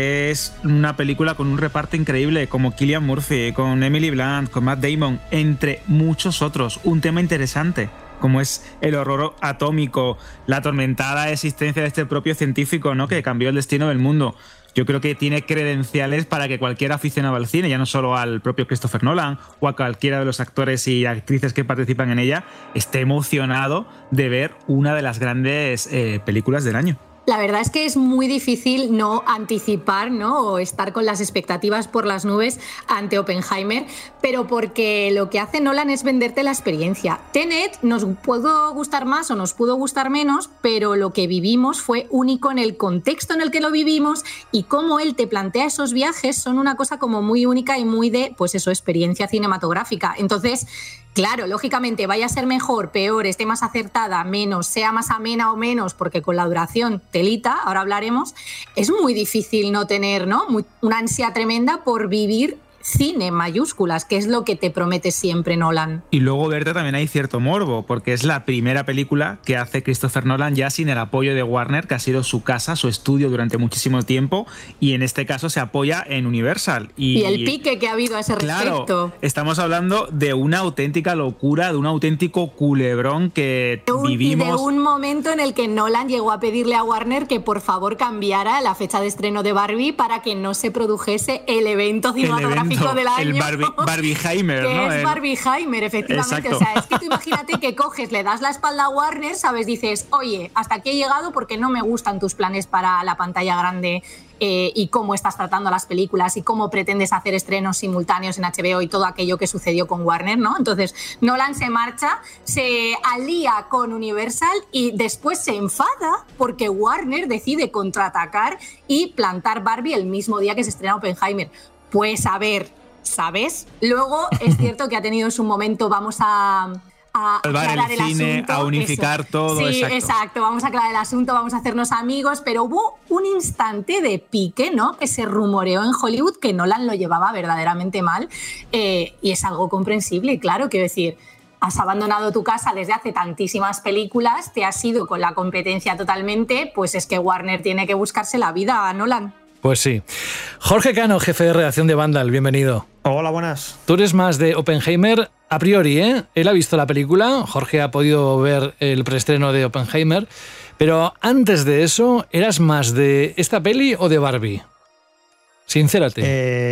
Es una película con un reparto increíble, como Cillian Murphy, con Emily Blunt, con Matt Damon, entre muchos otros. Un tema interesante, como es el horror atómico, la atormentada existencia de este propio científico, ¿no?, que cambió el destino del mundo. Yo creo que tiene credenciales para que cualquier aficionado al cine, ya no solo al propio Christopher Nolan o a cualquiera de los actores y actrices que participan en ella, esté emocionado de ver una de las grandes eh, películas del año. La verdad es que es muy difícil no anticipar, ¿no?, o estar con las expectativas por las nubes ante Oppenheimer, pero porque lo que hace Nolan es venderte la experiencia. Tenet nos pudo gustar más o nos pudo gustar menos, pero lo que vivimos fue único en el contexto en el que lo vivimos, y cómo él te plantea esos viajes son una cosa como muy única y muy de, pues eso, experiencia cinematográfica. Entonces, claro, lógicamente, vaya a ser mejor, peor, esté más acertada, menos, sea más amena o menos, porque con la duración, telita, ahora hablaremos, es muy difícil no tener, ¿no?, muy, una ansia tremenda por vivir cine mayúsculas, que es lo que te promete siempre Nolan. Y luego, Berta, también hay cierto morbo, porque es la primera película que hace Christopher Nolan ya sin el apoyo de Warner, que ha sido su casa, su estudio durante muchísimo tiempo, y en este caso se apoya en Universal. Y, y el pique que ha habido a ese claro, respecto. Estamos hablando de una auténtica locura, de un auténtico culebrón que de un, vivimos. Y de un momento en el que Nolan llegó a pedirle a Warner que por favor cambiara la fecha de estreno de Barbie para que no se produjese el evento cinematográfico del año, el Barbie, Barbieheimer, que ¿no? es Barbieheimer, efectivamente. Exacto. O sea, es que tú imagínate que coges, le das la espalda a Warner, ¿sabes? Dices, oye, hasta aquí he llegado porque no me gustan tus planes para la pantalla grande eh, y cómo estás tratando las películas y cómo pretendes hacer estrenos simultáneos en H B O y todo aquello que sucedió con Warner, ¿no? Entonces, Nolan se marcha, se alía con Universal y después se enfada porque Warner decide contraatacar y plantar Barbie el mismo día que se estrena Oppenheimer. Pues a ver, ¿sabes? Luego es cierto que ha tenido su momento, vamos a... a aclarar el, el cine, asunto, a unificar eso. todo. Sí, exacto. exacto, vamos a aclarar el asunto, vamos a hacernos amigos, pero hubo un instante de pique, ¿no?, que se rumoreó en Hollywood que Nolan lo llevaba verdaderamente mal, eh, y es algo comprensible, claro, quiero decir, has abandonado tu casa desde hace tantísimas películas, te has ido con la competencia totalmente, pues es que Warner tiene que buscarse la vida a Nolan. Pues sí. Jorge Cano, jefe de redacción de Vandal, bienvenido. Hola, buenas. Tú eres más de Oppenheimer a priori, ¿eh? Él ha visto la película, Jorge ha podido ver el preestreno de Oppenheimer, pero antes de eso, ¿eras más de esta peli o de Barbie? Sincérate.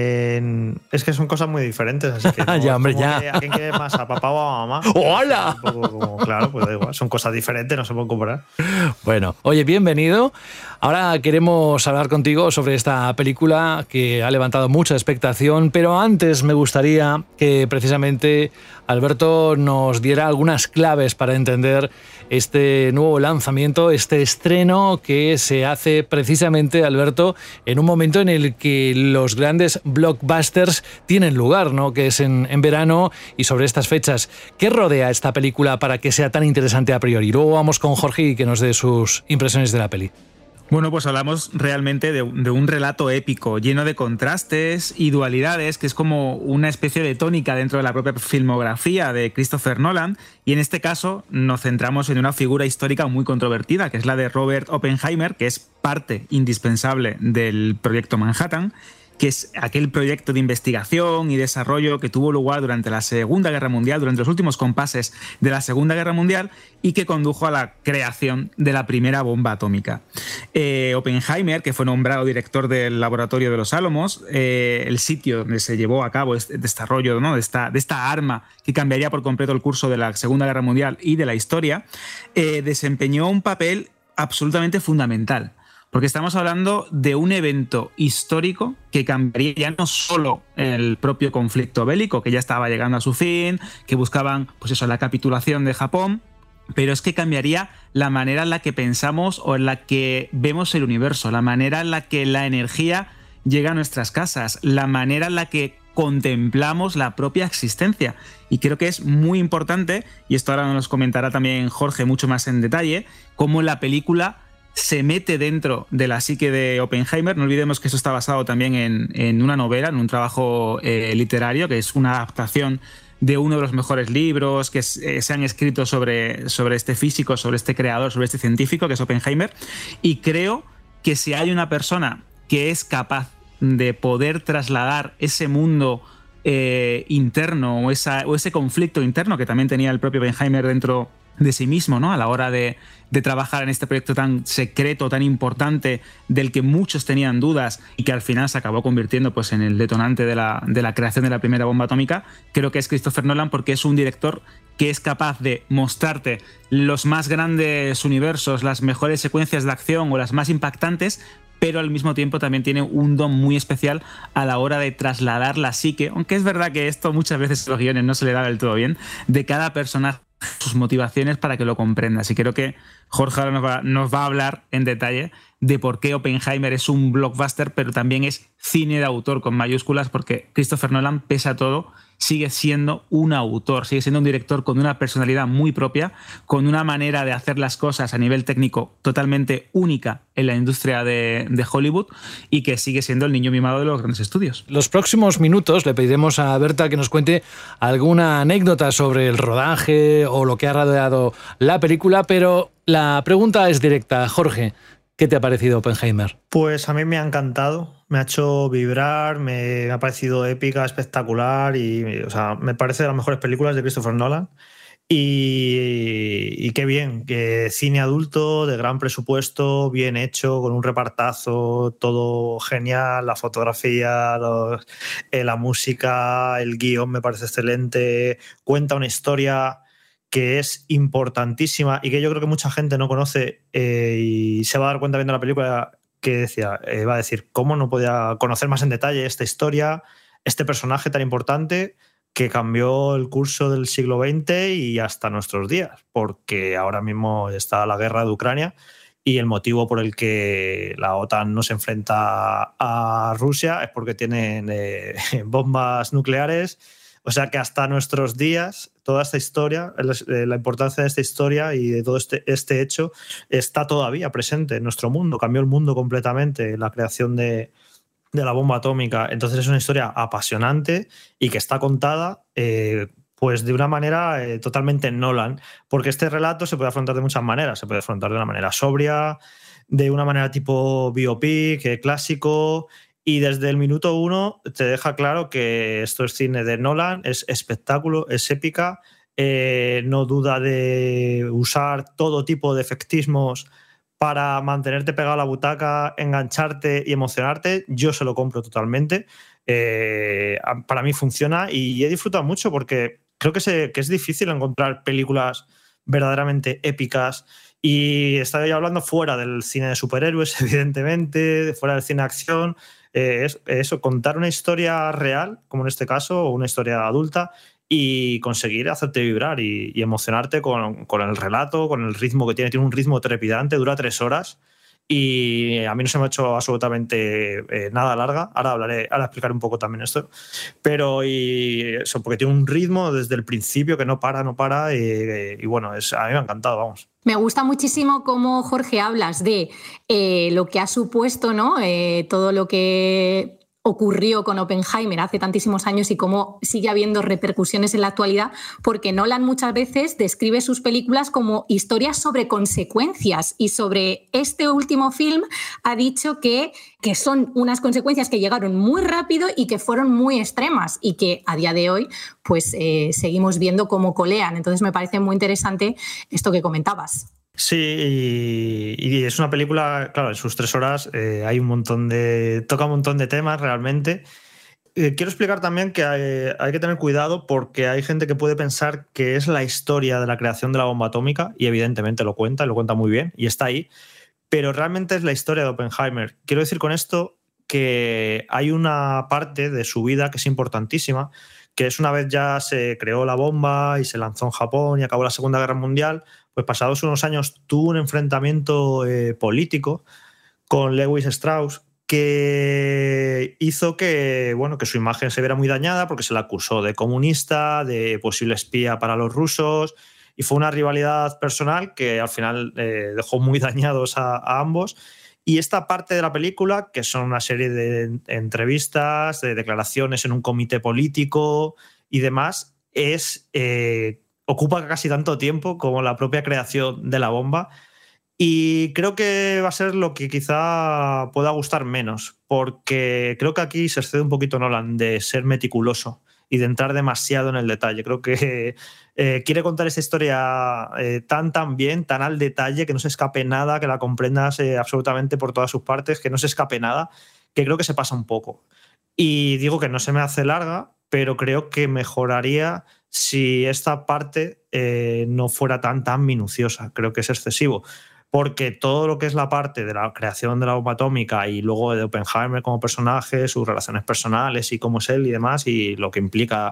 Eh, es que son cosas muy diferentes, así que no, ya, hombre, ya. ¿A quién quiere más? ¿A papá o a mamá? ¡Hola! Un poco como, claro, pues da igual. Son cosas diferentes, no se pueden comparar. Bueno, oye, bienvenido. Ahora queremos hablar contigo sobre esta película que ha levantado mucha expectación, pero antes me gustaría que precisamente Alberto nos diera algunas claves para entender este nuevo lanzamiento, este estreno que se hace precisamente, Alberto, en un momento en el que los grandes blockbusters tienen lugar, ¿no?, que es en, en verano y sobre estas fechas. ¿Qué rodea esta película para que sea tan interesante a priori? Luego vamos con Jorge y que nos dé sus impresiones de la peli. Bueno, pues hablamos realmente de, de un relato épico, lleno de contrastes y dualidades, que es como una especie de tónica dentro de la propia filmografía de Christopher Nolan, y en este caso nos centramos en una figura histórica muy controvertida, que es la de Robert Oppenheimer, que es parte indispensable del proyecto Manhattan, que es aquel proyecto de investigación y desarrollo que tuvo lugar durante la Segunda Guerra Mundial, durante los últimos compases de la Segunda Guerra Mundial, y que condujo a la creación de la primera bomba atómica. Eh, Oppenheimer, que fue nombrado director del Laboratorio de los Álamos, eh, el sitio donde se llevó a cabo este desarrollo, ¿no?, de, esta, de esta arma que cambiaría por completo el curso de la Segunda Guerra Mundial y de la historia, eh, desempeñó un papel absolutamente fundamental. Porque estamos hablando de un evento histórico que cambiaría ya no solo el propio conflicto bélico, que ya estaba llegando a su fin, que buscaban, pues eso, la capitulación de Japón, pero es que cambiaría la manera en la que pensamos o en la que vemos el universo, la manera en la que la energía llega a nuestras casas, la manera en la que contemplamos la propia existencia. Y creo que es muy importante, y esto ahora nos comentará también Jorge mucho más en detalle, cómo la película se mete dentro de la psique de Oppenheimer. No olvidemos que eso está basado también en, en una novela, en un trabajo eh, literario, que es una adaptación de uno de los mejores libros que eh, se han escrito sobre, sobre este físico, sobre este creador, sobre este científico, que es Oppenheimer. Y creo que si hay una persona que es capaz de poder trasladar ese mundo eh, interno o, esa, o ese conflicto interno que también tenía el propio Oppenheimer dentro de sí mismo, ¿no?, a la hora de, de trabajar en este proyecto tan secreto, tan importante, del que muchos tenían dudas y que al final se acabó convirtiendo, pues, en el detonante de la, de la creación de la primera bomba atómica. Creo que es Christopher Nolan, porque es un director que es capaz de mostrarte los más grandes universos, las mejores secuencias de acción o las más impactantes, pero al mismo tiempo también tiene un don muy especial a la hora de trasladar la psique, aunque es verdad que esto muchas veces en los guiones no se le da del todo bien, de cada personaje, sus motivaciones, para que lo comprendas. Y creo que Jorge ahora nos va, nos va a hablar en detalle de por qué Oppenheimer es un blockbuster, pero también es cine de autor con mayúsculas, porque Christopher Nolan, pese a todo, sigue siendo un autor, sigue siendo un director con una personalidad muy propia, con una manera de hacer las cosas a nivel técnico totalmente única en la industria de, de Hollywood, y que sigue siendo el niño mimado de los grandes estudios. Los próximos minutos le pediremos a Berta que nos cuente alguna anécdota sobre el rodaje o lo que ha rodeado la película, pero la pregunta es directa. Jorge, ¿qué te ha parecido Oppenheimer? Pues a mí me ha encantado, me ha hecho vibrar, me ha parecido épica, espectacular y, o sea, me parece de las mejores películas de Christopher Nolan. Y, y qué bien, que cine adulto, de gran presupuesto, bien hecho, con un repartazo, todo genial, la fotografía, los, eh, la música, el guión me parece excelente, cuenta una historia que es importantísima y que yo creo que mucha gente no conoce, eh, y se va a dar cuenta viendo la película que decía, eh, va a decir, ¿cómo no podía conocer más en detalle esta historia, este personaje tan importante que cambió el curso del siglo veinte y hasta nuestros días? Porque ahora mismo está la guerra de Ucrania y el motivo por el que la OTAN no se enfrenta a Rusia es porque tienen eh, bombas nucleares. O sea que hasta nuestros días, toda esta historia, la importancia de esta historia y de todo este, este hecho está todavía presente en nuestro mundo. Cambió el mundo completamente, la creación de, de la bomba atómica. Entonces es una historia apasionante y que está contada eh, pues de una manera eh, totalmente Nolan, porque este relato se puede afrontar de muchas maneras. Se puede afrontar de una manera sobria, de una manera tipo biopic, eh, clásico. Y desde el minuto uno te deja claro que esto es cine de Nolan, es espectáculo, es épica, eh, no duda de usar todo tipo de efectismos para mantenerte pegado a la butaca, engancharte y emocionarte. Yo se lo compro totalmente. Eh, para mí funciona y he disfrutado mucho porque creo que, se, que es difícil encontrar películas verdaderamente épicas. Y estaba yo hablando fuera del cine de superhéroes, evidentemente, fuera del cine de acción. Eh, es, eso, contar una historia real, como en este caso, o una historia adulta, y conseguir hacerte vibrar y, y emocionarte con, con el relato, con el ritmo que tiene. Tiene un ritmo trepidante, dura tres horas y a mí no se me ha hecho absolutamente eh, nada larga. Ahora hablaré, ahora explicaré un poco también esto, pero y eso, porque tiene un ritmo desde el principio que no para, no para y, y bueno, es, a mí me ha encantado, vamos. Me gusta muchísimo cómo, Jorge, hablas de eh, lo que ha supuesto, ¿no? Eh, todo lo que ocurrió con Oppenheimer hace tantísimos años y cómo sigue habiendo repercusiones en la actualidad, porque Nolan muchas veces describe sus películas como historias sobre consecuencias, y sobre este último film ha dicho que, que son unas consecuencias que llegaron muy rápido y que fueron muy extremas, y que a día de hoy pues eh, seguimos viendo cómo colean. Entonces me parece muy interesante esto que comentabas. Sí, y, y es una película, claro, en sus tres horas eh, hay un montón de. Toca un montón de temas realmente. Eh, quiero explicar también que hay, hay que tener cuidado, porque hay gente que puede pensar que es la historia de la creación de la bomba atómica, y evidentemente lo cuenta, y lo cuenta muy bien, y está ahí, pero realmente es la historia de Oppenheimer. Quiero decir con esto que hay una parte de su vida que es importantísima, que es una vez ya se creó la bomba y se lanzó en Japón y acabó la Segunda Guerra Mundial. Pues pasados unos años tuvo un enfrentamiento eh, político con Lewis Strauss, que hizo que, bueno, que su imagen se viera muy dañada, porque se le acusó de comunista, de posible espía para los rusos, y fue una rivalidad personal que al final eh, dejó muy dañados a, a ambos. Y esta parte de la película, que son una serie de entrevistas, de declaraciones en un comité político y demás, es... Eh, ocupa casi tanto tiempo como la propia creación de la bomba, y creo que va a ser lo que quizá pueda gustar menos, porque creo que aquí se excede un poquito Nolan de ser meticuloso y de entrar demasiado en el detalle. Creo que eh, quiere contar esta historia eh, tan tan bien, tan al detalle, que no se escape nada, que la comprendas eh, absolutamente por todas sus partes, que no se escape nada, que creo que se pasa un poco. Y digo que no se me hace larga, pero creo que mejoraría si esta parte eh, no fuera tan, tan minuciosa. Creo que es excesivo, porque todo lo que es la parte de la creación de la bomba atómica y luego de Oppenheimer como personaje, sus relaciones personales y cómo es él y demás, y lo que implica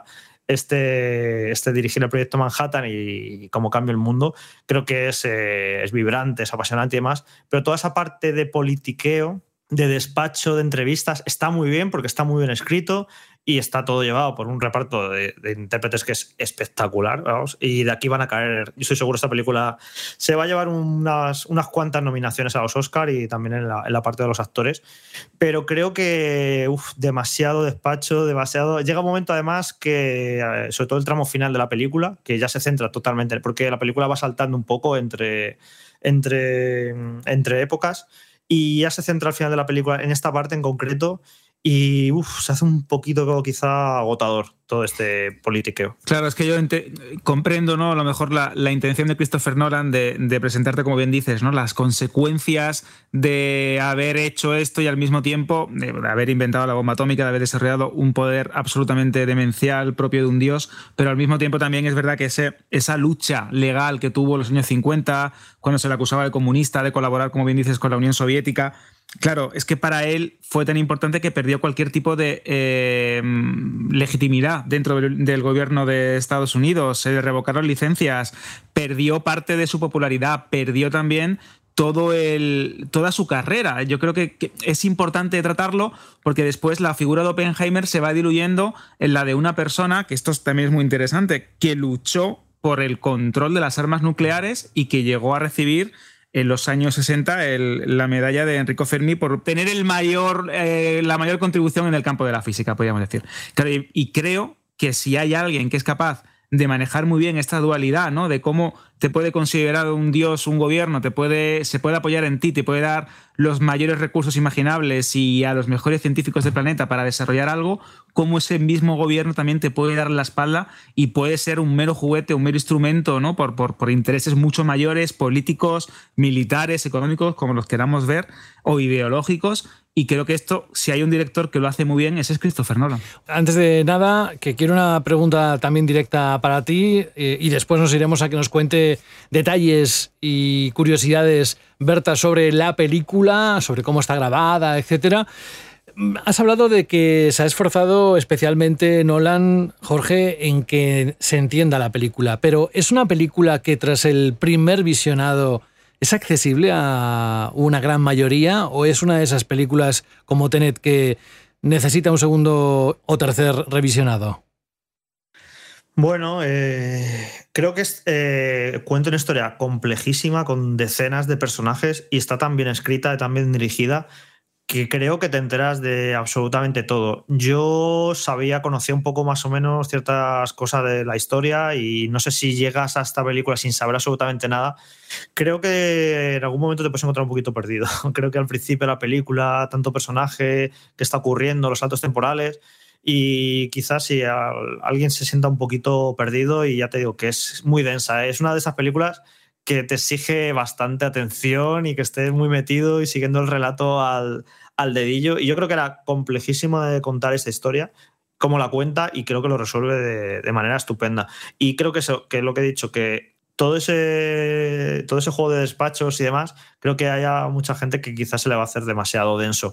este, este dirigir el proyecto Manhattan y cómo cambia el mundo, creo que es, eh, es vibrante, es apasionante y demás, pero toda esa parte de politiqueo, de despacho, de entrevistas, está muy bien, porque está muy bien escrito y está todo llevado por un reparto de, de intérpretes que es espectacular, vamos, y de aquí van a caer. Yo estoy seguro que esta película se va a llevar unas, unas cuantas nominaciones a los Oscar y también en la, en la parte de los actores, pero creo que uf, demasiado despacho, demasiado... Llega un momento además que, sobre todo el tramo final de la película, que ya se centra totalmente, porque la película va saltando un poco entre, entre, entre épocas, y ya se centra al final de la película en esta parte en concreto, y uf, se hace un poquito quizá agotador todo este politiqueo. Claro, es que yo comprendo, ¿no?, a lo mejor la, la intención de Christopher Nolan de, de presentarte, como bien dices, ¿no?, las consecuencias de haber hecho esto y al mismo tiempo de haber inventado la bomba atómica, de haber desarrollado un poder absolutamente demencial propio de un dios, pero al mismo tiempo también es verdad que ese, esa lucha legal que tuvo en los años cincuenta, cuando se le acusaba de comunista, de colaborar, como bien dices, con la Unión Soviética. Claro, es que para él fue tan importante que perdió cualquier tipo de eh, legitimidad dentro del gobierno de Estados Unidos. Se le revocaron licencias, perdió parte de su popularidad, perdió también todo el, toda su carrera. Yo creo que, que es importante tratarlo, porque después la figura de Oppenheimer se va diluyendo en la de una persona, que esto también es muy interesante, que luchó por el control de las armas nucleares y que llegó a recibir en los años sesenta el, la medalla de Enrico Fermi por tener el mayor, eh, la mayor contribución en el campo de la física, podríamos decir. Claro, y, y creo que si hay alguien que es capaz de manejar muy bien esta dualidad, ¿no?, de cómo te puede considerar un dios, un gobierno, te puede, se puede apoyar en ti, te puede dar los mayores recursos imaginables y a los mejores científicos del planeta para desarrollar algo, cómo ese mismo gobierno también te puede dar la espalda y puede ser un mero juguete, un mero instrumento, ¿no?, por, por, por intereses mucho mayores, políticos, militares, económicos, como los queramos ver, o ideológicos. Y creo que esto, si hay un director que lo hace muy bien, ese es Christopher Nolan. Antes de nada, que quiero una pregunta también directa para ti, eh, y después nos iremos a que nos cuente detalles y curiosidades, Berta, sobre la película, sobre cómo está grabada, etcétera. Has hablado de que se ha esforzado especialmente Nolan, Jorge, en que se entienda la película, pero ¿es una película que tras el primer visionado es accesible a una gran mayoría, o es una de esas películas como Tenet que necesita un segundo o tercer revisionado? Bueno, eh, creo que es, eh, cuenta una historia complejísima con decenas de personajes y está tan bien escrita y tan bien dirigida que creo que te enteras de absolutamente todo. Yo sabía, conocía un poco más o menos ciertas cosas de la historia y no sé si llegas a esta película sin saber absolutamente nada. Creo que en algún momento te puedes encontrar un poquito perdido. Creo que al principio de la película, tanto personaje, qué está ocurriendo, los saltos temporales, y quizás si alguien se sienta un poquito perdido, y ya te digo que es muy densa, ¿eh? Es una de esas películas que te exige bastante atención y que estés muy metido y siguiendo el relato al, al dedillo. Y yo creo que era complejísimo de contar esta historia, cómo la cuenta, y creo que lo resuelve de, de manera estupenda. Y creo que, eso, que lo que he dicho, que todo ese, todo ese juego de despachos y demás, creo que haya mucha gente que quizás se le va a hacer demasiado denso.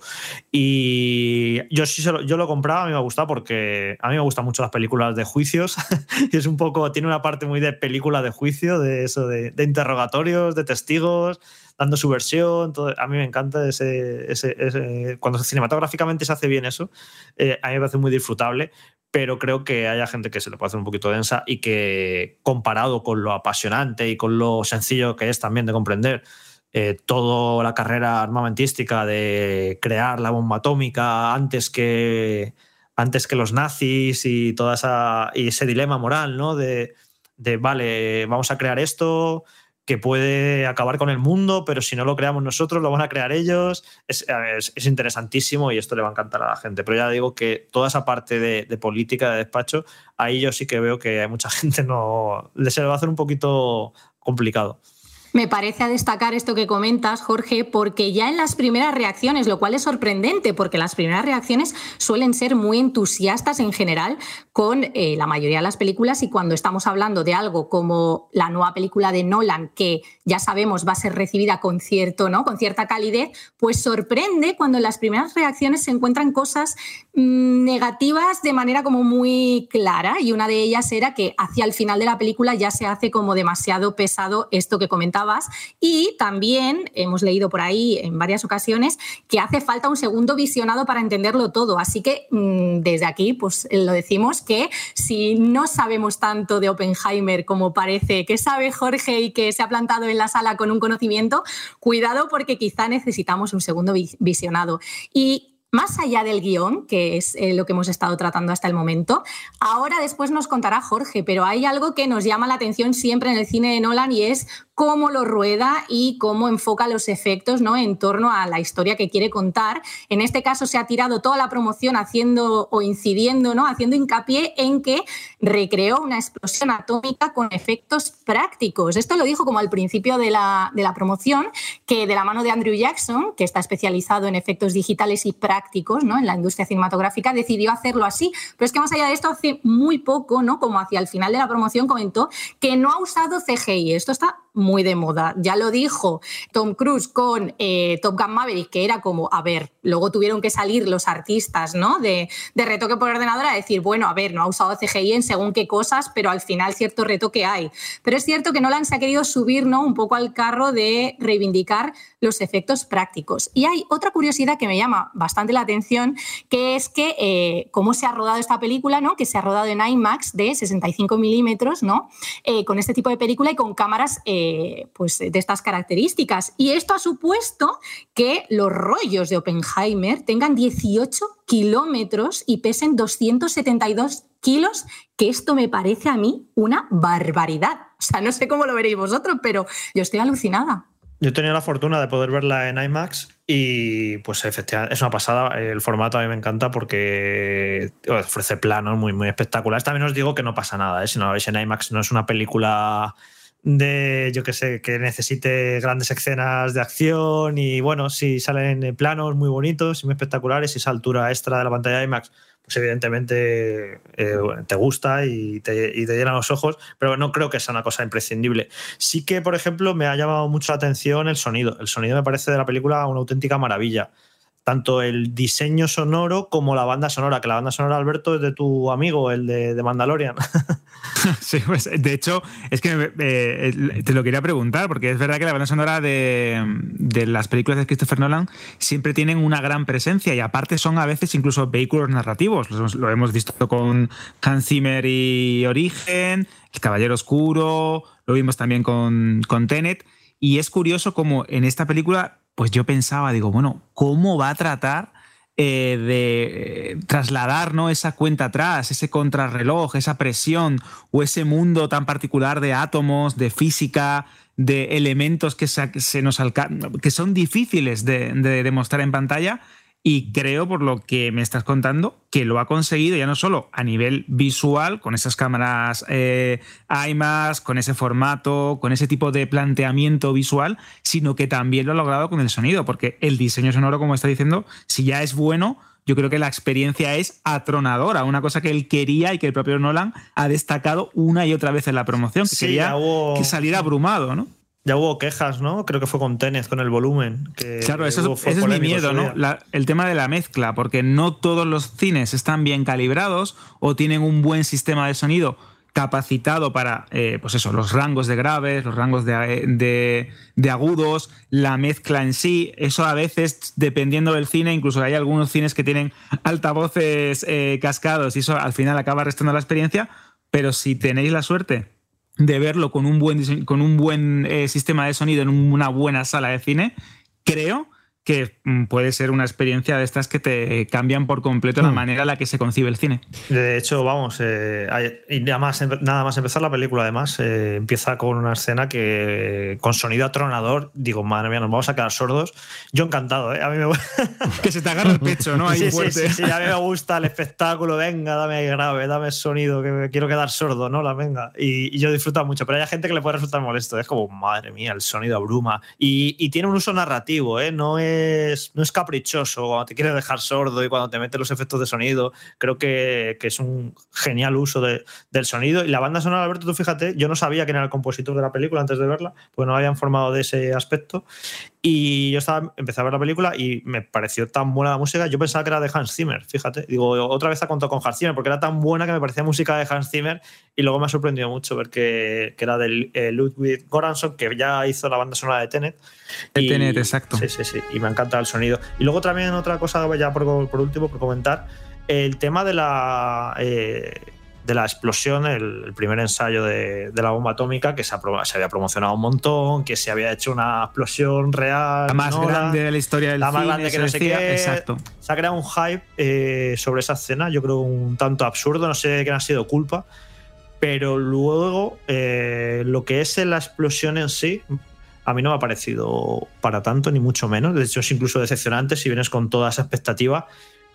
Y yo sí se lo, yo lo compraba, a mí me ha gustado porque a mí me gustan mucho las películas de juicios y es un poco, tiene una parte muy de película de juicio, de eso, de, de interrogatorios, de testigos, dando su versión. Todo. A mí me encanta ese, ese, ese cuando cinematográficamente se hace bien eso, eh, a mí me parece muy disfrutable. Pero creo que haya gente que se le puede hacer un poquito densa y que, comparado con lo apasionante y con lo sencillo que es también de comprender, eh, toda la carrera armamentística de crear la bomba atómica antes que, antes que los nazis y, toda esa, y ese dilema moral, ¿no? De, de, vale, vamos a crear esto que puede acabar con el mundo, pero si no lo creamos nosotros, lo van a crear ellos. Es, es, es interesantísimo y esto le va a encantar a la gente. Pero ya digo que toda esa parte de, de política, de despacho, ahí yo sí que veo que a mucha gente no se le va a hacer un poquito complicado. Me parece a destacar esto que comentas, Jorge, porque ya en las primeras reacciones, lo cual es sorprendente, porque las primeras reacciones suelen ser muy entusiastas en general con eh, la mayoría de las películas, y cuando estamos hablando de algo como la nueva película de Nolan, que ya sabemos va a ser recibida con, cierto, ¿no? con cierta calidez, pues sorprende cuando en las primeras reacciones se encuentran cosas mmm, negativas de manera como muy clara, y una de ellas era que hacia el final de la película ya se hace como demasiado pesado esto que comentaba. Y también hemos leído por ahí en varias ocasiones que hace falta un segundo visionado para entenderlo todo. Así que desde aquí pues lo decimos, que si no sabemos tanto de Oppenheimer como parece que sabe Jorge y que se ha plantado en la sala con un conocimiento, cuidado, porque quizá necesitamos un segundo visionado. Y más allá del guión, que es eh, lo que hemos estado tratando hasta el momento, ahora después nos contará Jorge, pero hay algo que nos llama la atención siempre en el cine de Nolan, y es cómo lo rueda y cómo enfoca los efectos, ¿no?, en torno a la historia que quiere contar. En este caso se ha tirado toda la promoción haciendo o incidiendo, ¿no?, haciendo hincapié en que recreó una explosión atómica con efectos prácticos. Esto lo dijo como al principio de la, de la promoción, que de la mano de Andrew Jackson, que está especializado en efectos digitales y prácticos, ¿no?, en la industria cinematográfica, decidió hacerlo así. Pero es que más allá de esto, hace muy poco, ¿no?, como hacia el final de la promoción, comentó que no ha usado C G I. Esto está muy de moda. Ya lo dijo Tom Cruise con eh, Top Gun Maverick, que era como, a ver, luego tuvieron que salir los artistas, ¿no?, de, de retoque por ordenador a decir, bueno, a ver, no ha usado C G I en según qué cosas, pero al final cierto retoque hay. Pero es cierto que Nolan se ha querido subir, ¿no?, un poco al carro de reivindicar los efectos prácticos. Y hay otra curiosidad que me llama bastante la atención, que es que eh, cómo se ha rodado esta película, ¿no?, que se ha rodado en IMAX de sesenta y cinco milímetros, ¿no?, eh, con este tipo de película y con cámaras eh, pues de estas características. Y esto ha supuesto que los rollos de Oppenheimer tengan dieciocho kilómetros y pesen doscientos setenta y dos kilos, que esto me parece a mí una barbaridad. O sea, no sé cómo lo veréis vosotros, pero yo estoy alucinada. Yo he tenido la fortuna de poder verla en IMAX y pues efectivamente es una pasada. El formato a mí me encanta porque ofrece planos muy, muy espectaculares. También os digo que no pasa nada, ¿eh? Si no la veis en IMAX, no es una película de, yo qué sé, que necesite grandes escenas de acción, y bueno, si salen planos muy bonitos y muy espectaculares y esa altura extra de la pantalla de IMAX, pues evidentemente eh, te gusta y te, y te llena los ojos, pero no creo que sea una cosa imprescindible. Sí que, por ejemplo, me ha llamado mucho la atención el sonido. El sonido me parece de la película una auténtica maravilla. Tanto el diseño sonoro como la banda sonora, que la banda sonora, Alberto, es de tu amigo, el de, de Mandalorian. Sí, pues de hecho, es que eh, te lo quería preguntar, porque es verdad que la banda sonora de, de las películas de Christopher Nolan siempre tienen una gran presencia, y aparte son a veces incluso vehículos narrativos. Lo, lo hemos visto con Hans Zimmer y Origen, El Caballero Oscuro, lo vimos también con, con Tenet, y es curioso como en esta película pues yo pensaba, digo, bueno, ¿cómo va a tratar eh, de eh, trasladar, ¿no?, esa cuenta atrás, ese contrarreloj, esa presión o ese mundo tan particular de átomos, de física, de elementos que, se, se nos alca- que son difíciles de, de demostrar en pantalla? Y creo, por lo que me estás contando, que lo ha conseguido ya no solo a nivel visual, con esas cámaras eh, IMAX, con ese formato, con ese tipo de planteamiento visual, sino que también lo ha logrado con el sonido, porque el diseño sonoro, como está diciendo, si ya es bueno, yo creo que la experiencia es atronadora, una cosa que él quería y que el propio Nolan ha destacado una y otra vez en la promoción, que sí, quería hubo... que saliera abrumado, ¿no? Ya hubo quejas, ¿no? Creo que fue con Tenet, con el volumen. Que claro, eso, ese es mi miedo, ¿no? La, el tema de la mezcla, porque no todos los cines están bien calibrados o tienen un buen sistema de sonido capacitado para, eh, pues eso, los rangos de graves, los rangos de, de, de agudos, la mezcla en sí. Eso a veces, dependiendo del cine, incluso hay algunos cines que tienen altavoces eh, cascados y eso al final acaba restando la experiencia, pero si tenéis la suerte de verlo con un buen, diseño, con un buen eh, sistema de sonido en una buena sala de cine, creo que puede ser una experiencia de estas que te cambian por completo la manera en la que se concibe el cine. De hecho, vamos, eh, hay, y nada más, nada más empezar la película, además, eh, empieza con una escena que con sonido atronador, digo, madre mía, nos vamos a quedar sordos. Yo encantado, ¿eh? A mí me que se te agarra el pecho, ¿no? Ahí sí, fuerte. Sí, sí, sí, a mí me gusta el espectáculo, venga, dame ahí grave, dame sonido, que me quiero quedar sordo, ¿no? La venga. Y, y yo disfruto mucho, pero hay gente que le puede resultar molesto, es como, madre mía, el sonido abruma. Y, y tiene un uso narrativo, ¿eh? No es Es, no es caprichoso cuando te quiere dejar sordo y cuando te mete los efectos de sonido. Creo que, que es un genial uso de, del sonido. Y la banda sonora, Alberto, tú fíjate, yo no sabía quién era el compositor de la película antes de verla, porque no había informado de ese aspecto. Y yo estaba, empecé a ver la película y me pareció tan buena la música. Yo pensaba que era de Hans Zimmer, fíjate. Digo, otra vez ha contado con Hans Zimmer, porque era tan buena que me parecía música de Hans Zimmer. Y luego me ha sorprendido mucho ver que, que era de eh, Ludwig Göransson, que ya hizo la banda sonora de Tenet. De y, Tenet, exacto. Sí, sí, sí. Y me encanta el sonido. Y luego también otra cosa, ya por, por último, por comentar, el tema de la... Eh, de la explosión, el, el primer ensayo de, de la bomba atómica, que se, ha, se había promocionado un montón, que se había hecho una explosión real. La más ¿no? grande de la historia del la cine. La más grande que no sé decía, qué. Exacto. Se ha creado un hype eh, sobre esa escena, yo creo un tanto absurdo, no sé de quién ha sido culpa, pero luego eh, lo que es la explosión en sí, a mí no me ha parecido para tanto, ni mucho menos. De hecho, es incluso decepcionante si vienes con toda esa expectativa.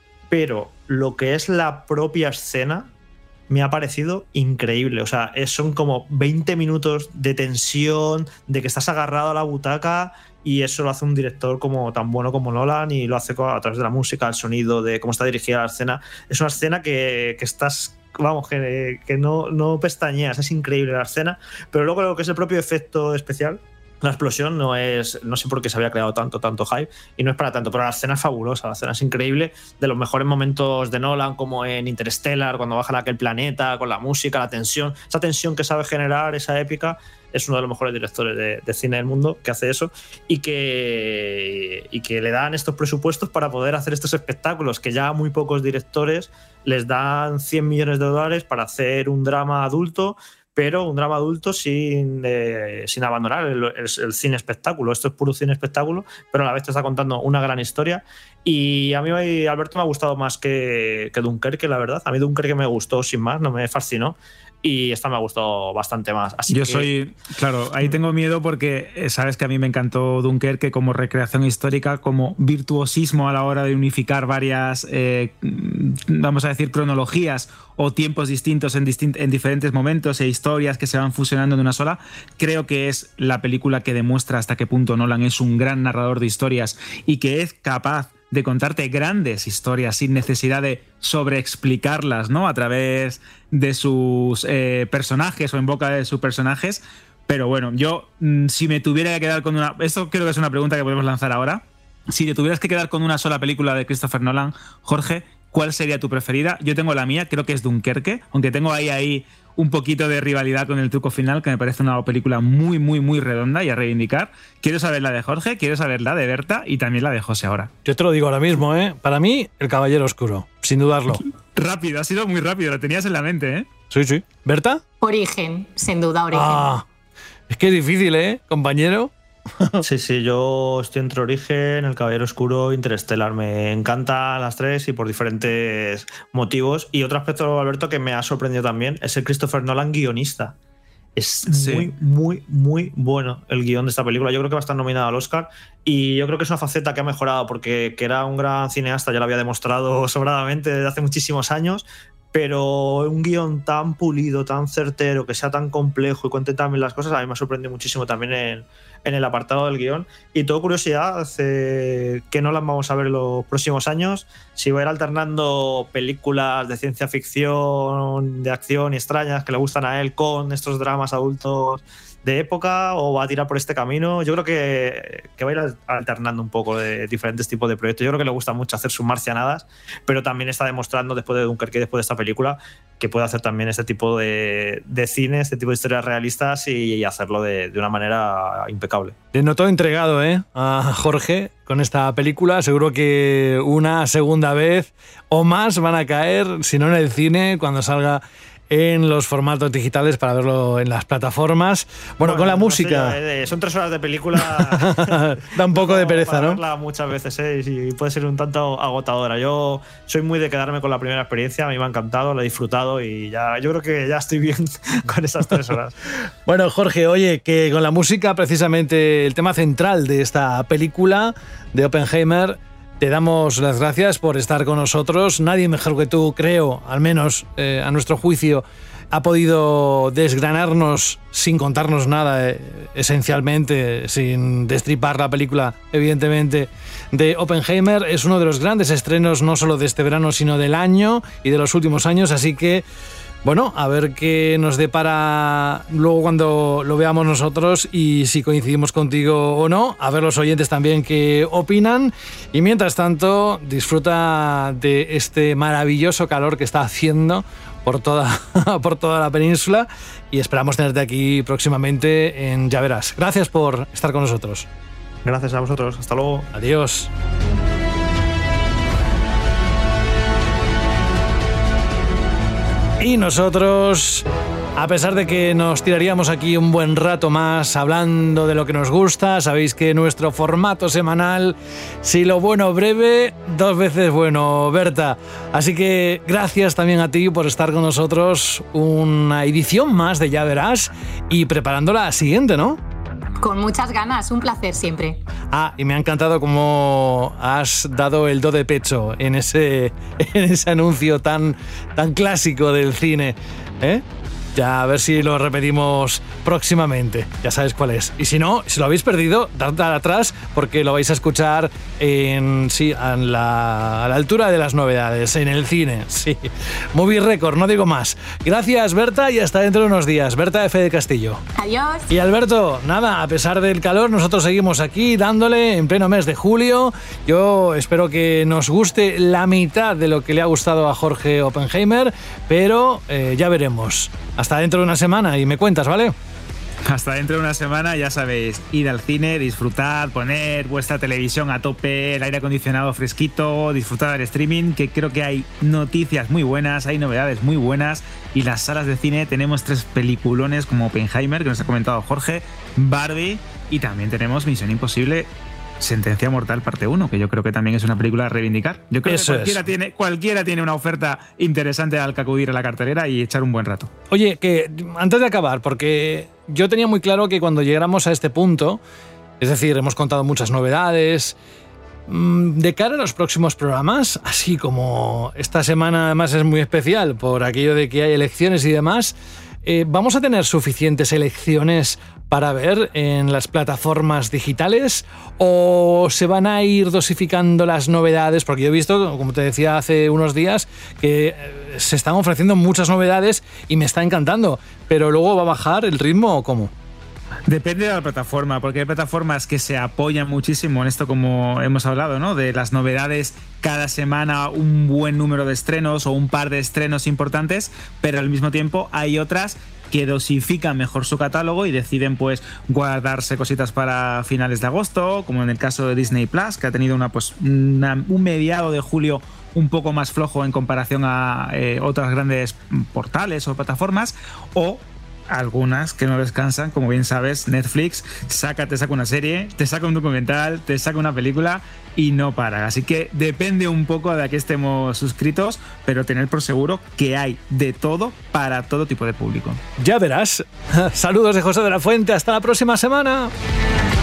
Pero lo que es la propia escena me ha parecido increíble. O sea, es, son como veinte minutos de tensión, de que estás agarrado a la butaca, y eso lo hace un director como tan bueno como Nolan, y lo hace a través de la música, el sonido, de cómo está dirigida la escena. Es una escena que, que estás... Vamos, que, que no, no pestañeas. Es increíble la escena. Pero luego lo que es el propio efecto especial, la explosión, no es, no sé por qué se había creado tanto, tanto hype, y no es para tanto, pero la escena es fabulosa, la escena es increíble, de los mejores momentos de Nolan, como en Interstellar, cuando baja a aquel planeta, con la música, la tensión, esa tensión que sabe generar, esa épica. Es uno de los mejores directores de, de cine del mundo que hace eso, y que, y que le dan estos presupuestos para poder hacer estos espectáculos, que ya muy pocos directores les dan cien millones de dólares para hacer un drama adulto, pero un drama adulto sin, eh, sin abandonar el, el, el cine espectáculo. Esto es puro cine espectáculo, pero a la vez te está contando una gran historia. Y a mí, Alberto, me ha gustado más que, que Dunkerque, la verdad. A mí Dunkerque me gustó sin más, no me fascinó. Y esta me ha gustado bastante más. Así Yo que... soy, claro, ahí tengo miedo porque sabes que a mí me encantó Dunkerque como recreación histórica, como virtuosismo a la hora de unificar varias, eh, vamos a decir, cronologías o tiempos distintos en, distint en diferentes momentos e historias que se van fusionando en una sola. Creo que es la película que demuestra hasta qué punto Nolan es un gran narrador de historias y que es capaz de contarte grandes historias sin necesidad de sobreexplicarlas, ¿no? A través de sus eh, personajes o en boca de sus personajes. Pero bueno, yo, si me tuviera que quedar con una... Esto creo que es una pregunta que podemos lanzar ahora. Si te tuvieras que quedar con una sola película de Christopher Nolan, Jorge, ¿cuál sería tu preferida? Yo tengo la mía, creo que es Dunkerque, aunque tengo ahí, ahí un poquito de rivalidad con El truco final, que me parece una película muy, muy, muy redonda y a reivindicar. Quiero saber la de Jorge, quiero saber la de Berta y también la de José ahora. Yo te lo digo ahora mismo, ¿eh? Para mí, El Caballero Oscuro, sin dudarlo. Rápido, ha sido muy rápido, lo tenías en la mente, ¿eh? Sí, sí. ¿Berta? Origen, sin duda, Origen. Ah, es que es difícil, ¿eh, compañero? Sí, sí, yo estoy entre Origen, El Caballero Oscuro, Interstellar. Me encantan las tres y por diferentes motivos. Y otro aspecto, Alberto, que me ha sorprendido también es el Christopher Nolan guionista. Es sí. muy, muy, muy bueno el guión de esta película. Yo creo que va a estar nominado al Oscar y yo creo que es una faceta que ha mejorado porque que era un gran cineasta, ya lo había demostrado sobradamente desde hace muchísimos años, pero un guión tan pulido, tan certero, que sea tan complejo y cuente también las cosas, a mí me ha sorprendido muchísimo también en, en el apartado del guión. Y todo curiosidad, eh, que no las vamos a ver en los próximos años, si va a ir alternando películas de ciencia ficción, de acción y extrañas que le gustan a él con estos dramas adultos de época, o va a tirar por este camino. Yo creo que, que va a ir alternando un poco de diferentes tipos de proyectos. Yo creo que le gusta mucho hacer sus marcianadas, pero también está demostrando después de Dunkerque y después de esta película que puede hacer también este tipo de, de cine, este tipo de historias realistas y, y hacerlo de, de una manera impecable. Le noto entregado, ¿eh? A Jorge con esta película. Seguro que una segunda vez o más van a caer, si no en el cine, cuando salga en los formatos digitales para verlo en las plataformas. Bueno, bueno con la no música. Sé, son tres horas de película. Da un poco de pereza, para ¿no? Verla muchas veces, ¿eh? Y puede ser un tanto agotadora. Yo soy muy de quedarme con la primera experiencia. A mí me ha encantado, la he disfrutado y ya, yo creo que ya estoy bien con esas tres horas. Bueno, Jorge, oye, que con la música, precisamente el tema central de esta película de Oppenheimer, te damos las gracias por estar con nosotros. Nadie mejor que tú, creo, al menos eh, a nuestro juicio, ha podido desgranarnos sin contarnos nada, eh, esencialmente, sin destripar la película, evidentemente, de Oppenheimer. Es uno de los grandes estrenos, no solo de este verano, sino del año y de los últimos años, así que bueno, a ver qué nos depara luego cuando lo veamos nosotros y si coincidimos contigo o no, a ver los oyentes también qué opinan. Y mientras tanto, disfruta de este maravilloso calor que está haciendo por toda, por toda la península y esperamos tenerte aquí próximamente en Ya Verás. Gracias por estar con nosotros. Gracias a vosotros. Hasta luego. Adiós. Y nosotros, a pesar de que nos tiraríamos aquí un buen rato más hablando de lo que nos gusta, sabéis que nuestro formato semanal, si lo bueno breve, dos veces bueno, Berta. Así que gracias también a ti por estar con nosotros, una edición más de Ya Verás y preparando la siguiente, ¿no? Con muchas ganas, un placer siempre. Ah, y me ha encantado cómo has dado el do de pecho en ese, en ese anuncio tan, tan clásico del cine, ¿eh? Ya a ver si lo repetimos próximamente, ya sabes cuál es. Y si no, si lo habéis perdido, dad atrás porque lo vais a escuchar en, sí, a la, a la altura de las novedades, en el cine, sí. Movie Record, no digo más. Gracias, Berta, y hasta dentro de unos días. Berta F. de Castillo. Adiós. Y Alberto, nada, a pesar del calor, nosotros seguimos aquí dándole en pleno mes de julio. Yo espero que nos guste la mitad de lo que le ha gustado a Jorge Oppenheimer, pero eh, ya veremos. Hasta dentro de una semana y me cuentas, ¿vale? Hasta dentro de una semana, ya sabéis, ir al cine, disfrutar, poner vuestra televisión a tope, el aire acondicionado fresquito, disfrutar del streaming, que creo que hay noticias muy buenas, hay novedades muy buenas y las salas de cine tenemos tres peliculones como Oppenheimer, que nos ha comentado Jorge, Barbie y también tenemos Misión Imposible Sentencia Mortal parte uno, que yo creo que también es una película a reivindicar. Yo creo Eso que cualquiera tiene, cualquiera tiene una oferta interesante al que acudir a la cartelera y echar un buen rato. Oye, que antes de acabar, porque yo tenía muy claro que cuando llegáramos a este punto, es decir, hemos contado muchas novedades, de cara a los próximos programas, así como esta semana además es muy especial por aquello de que hay elecciones y demás, eh, ¿vamos a tener suficientes elecciones para ver en las plataformas digitales o se van a ir dosificando las novedades? Porque yo he visto, como te decía hace unos días, que se están ofreciendo muchas novedades y me está encantando, pero luego va a bajar el ritmo ¿o cómo? Depende de la plataforma, porque hay plataformas que se apoyan muchísimo en esto, como hemos hablado, ¿no? De las novedades cada semana, un buen número de estrenos o un par de estrenos importantes, pero al mismo tiempo hay otras que dosifican mejor su catálogo y deciden pues guardarse cositas para finales de agosto, como en el caso de Disney Plus, que ha tenido una, pues, una, un mediado de julio un poco más flojo en comparación a eh, otras grandes portales o plataformas, o algunas que no descansan. Como bien sabes, Netflix saca, te saca una serie, te saca un documental, te saca una película y no para. Así que depende un poco de a qué estemos suscritos, pero tener por seguro que hay de todo para todo tipo de público. Ya verás. Saludos de José de la Fuente. Hasta la próxima semana.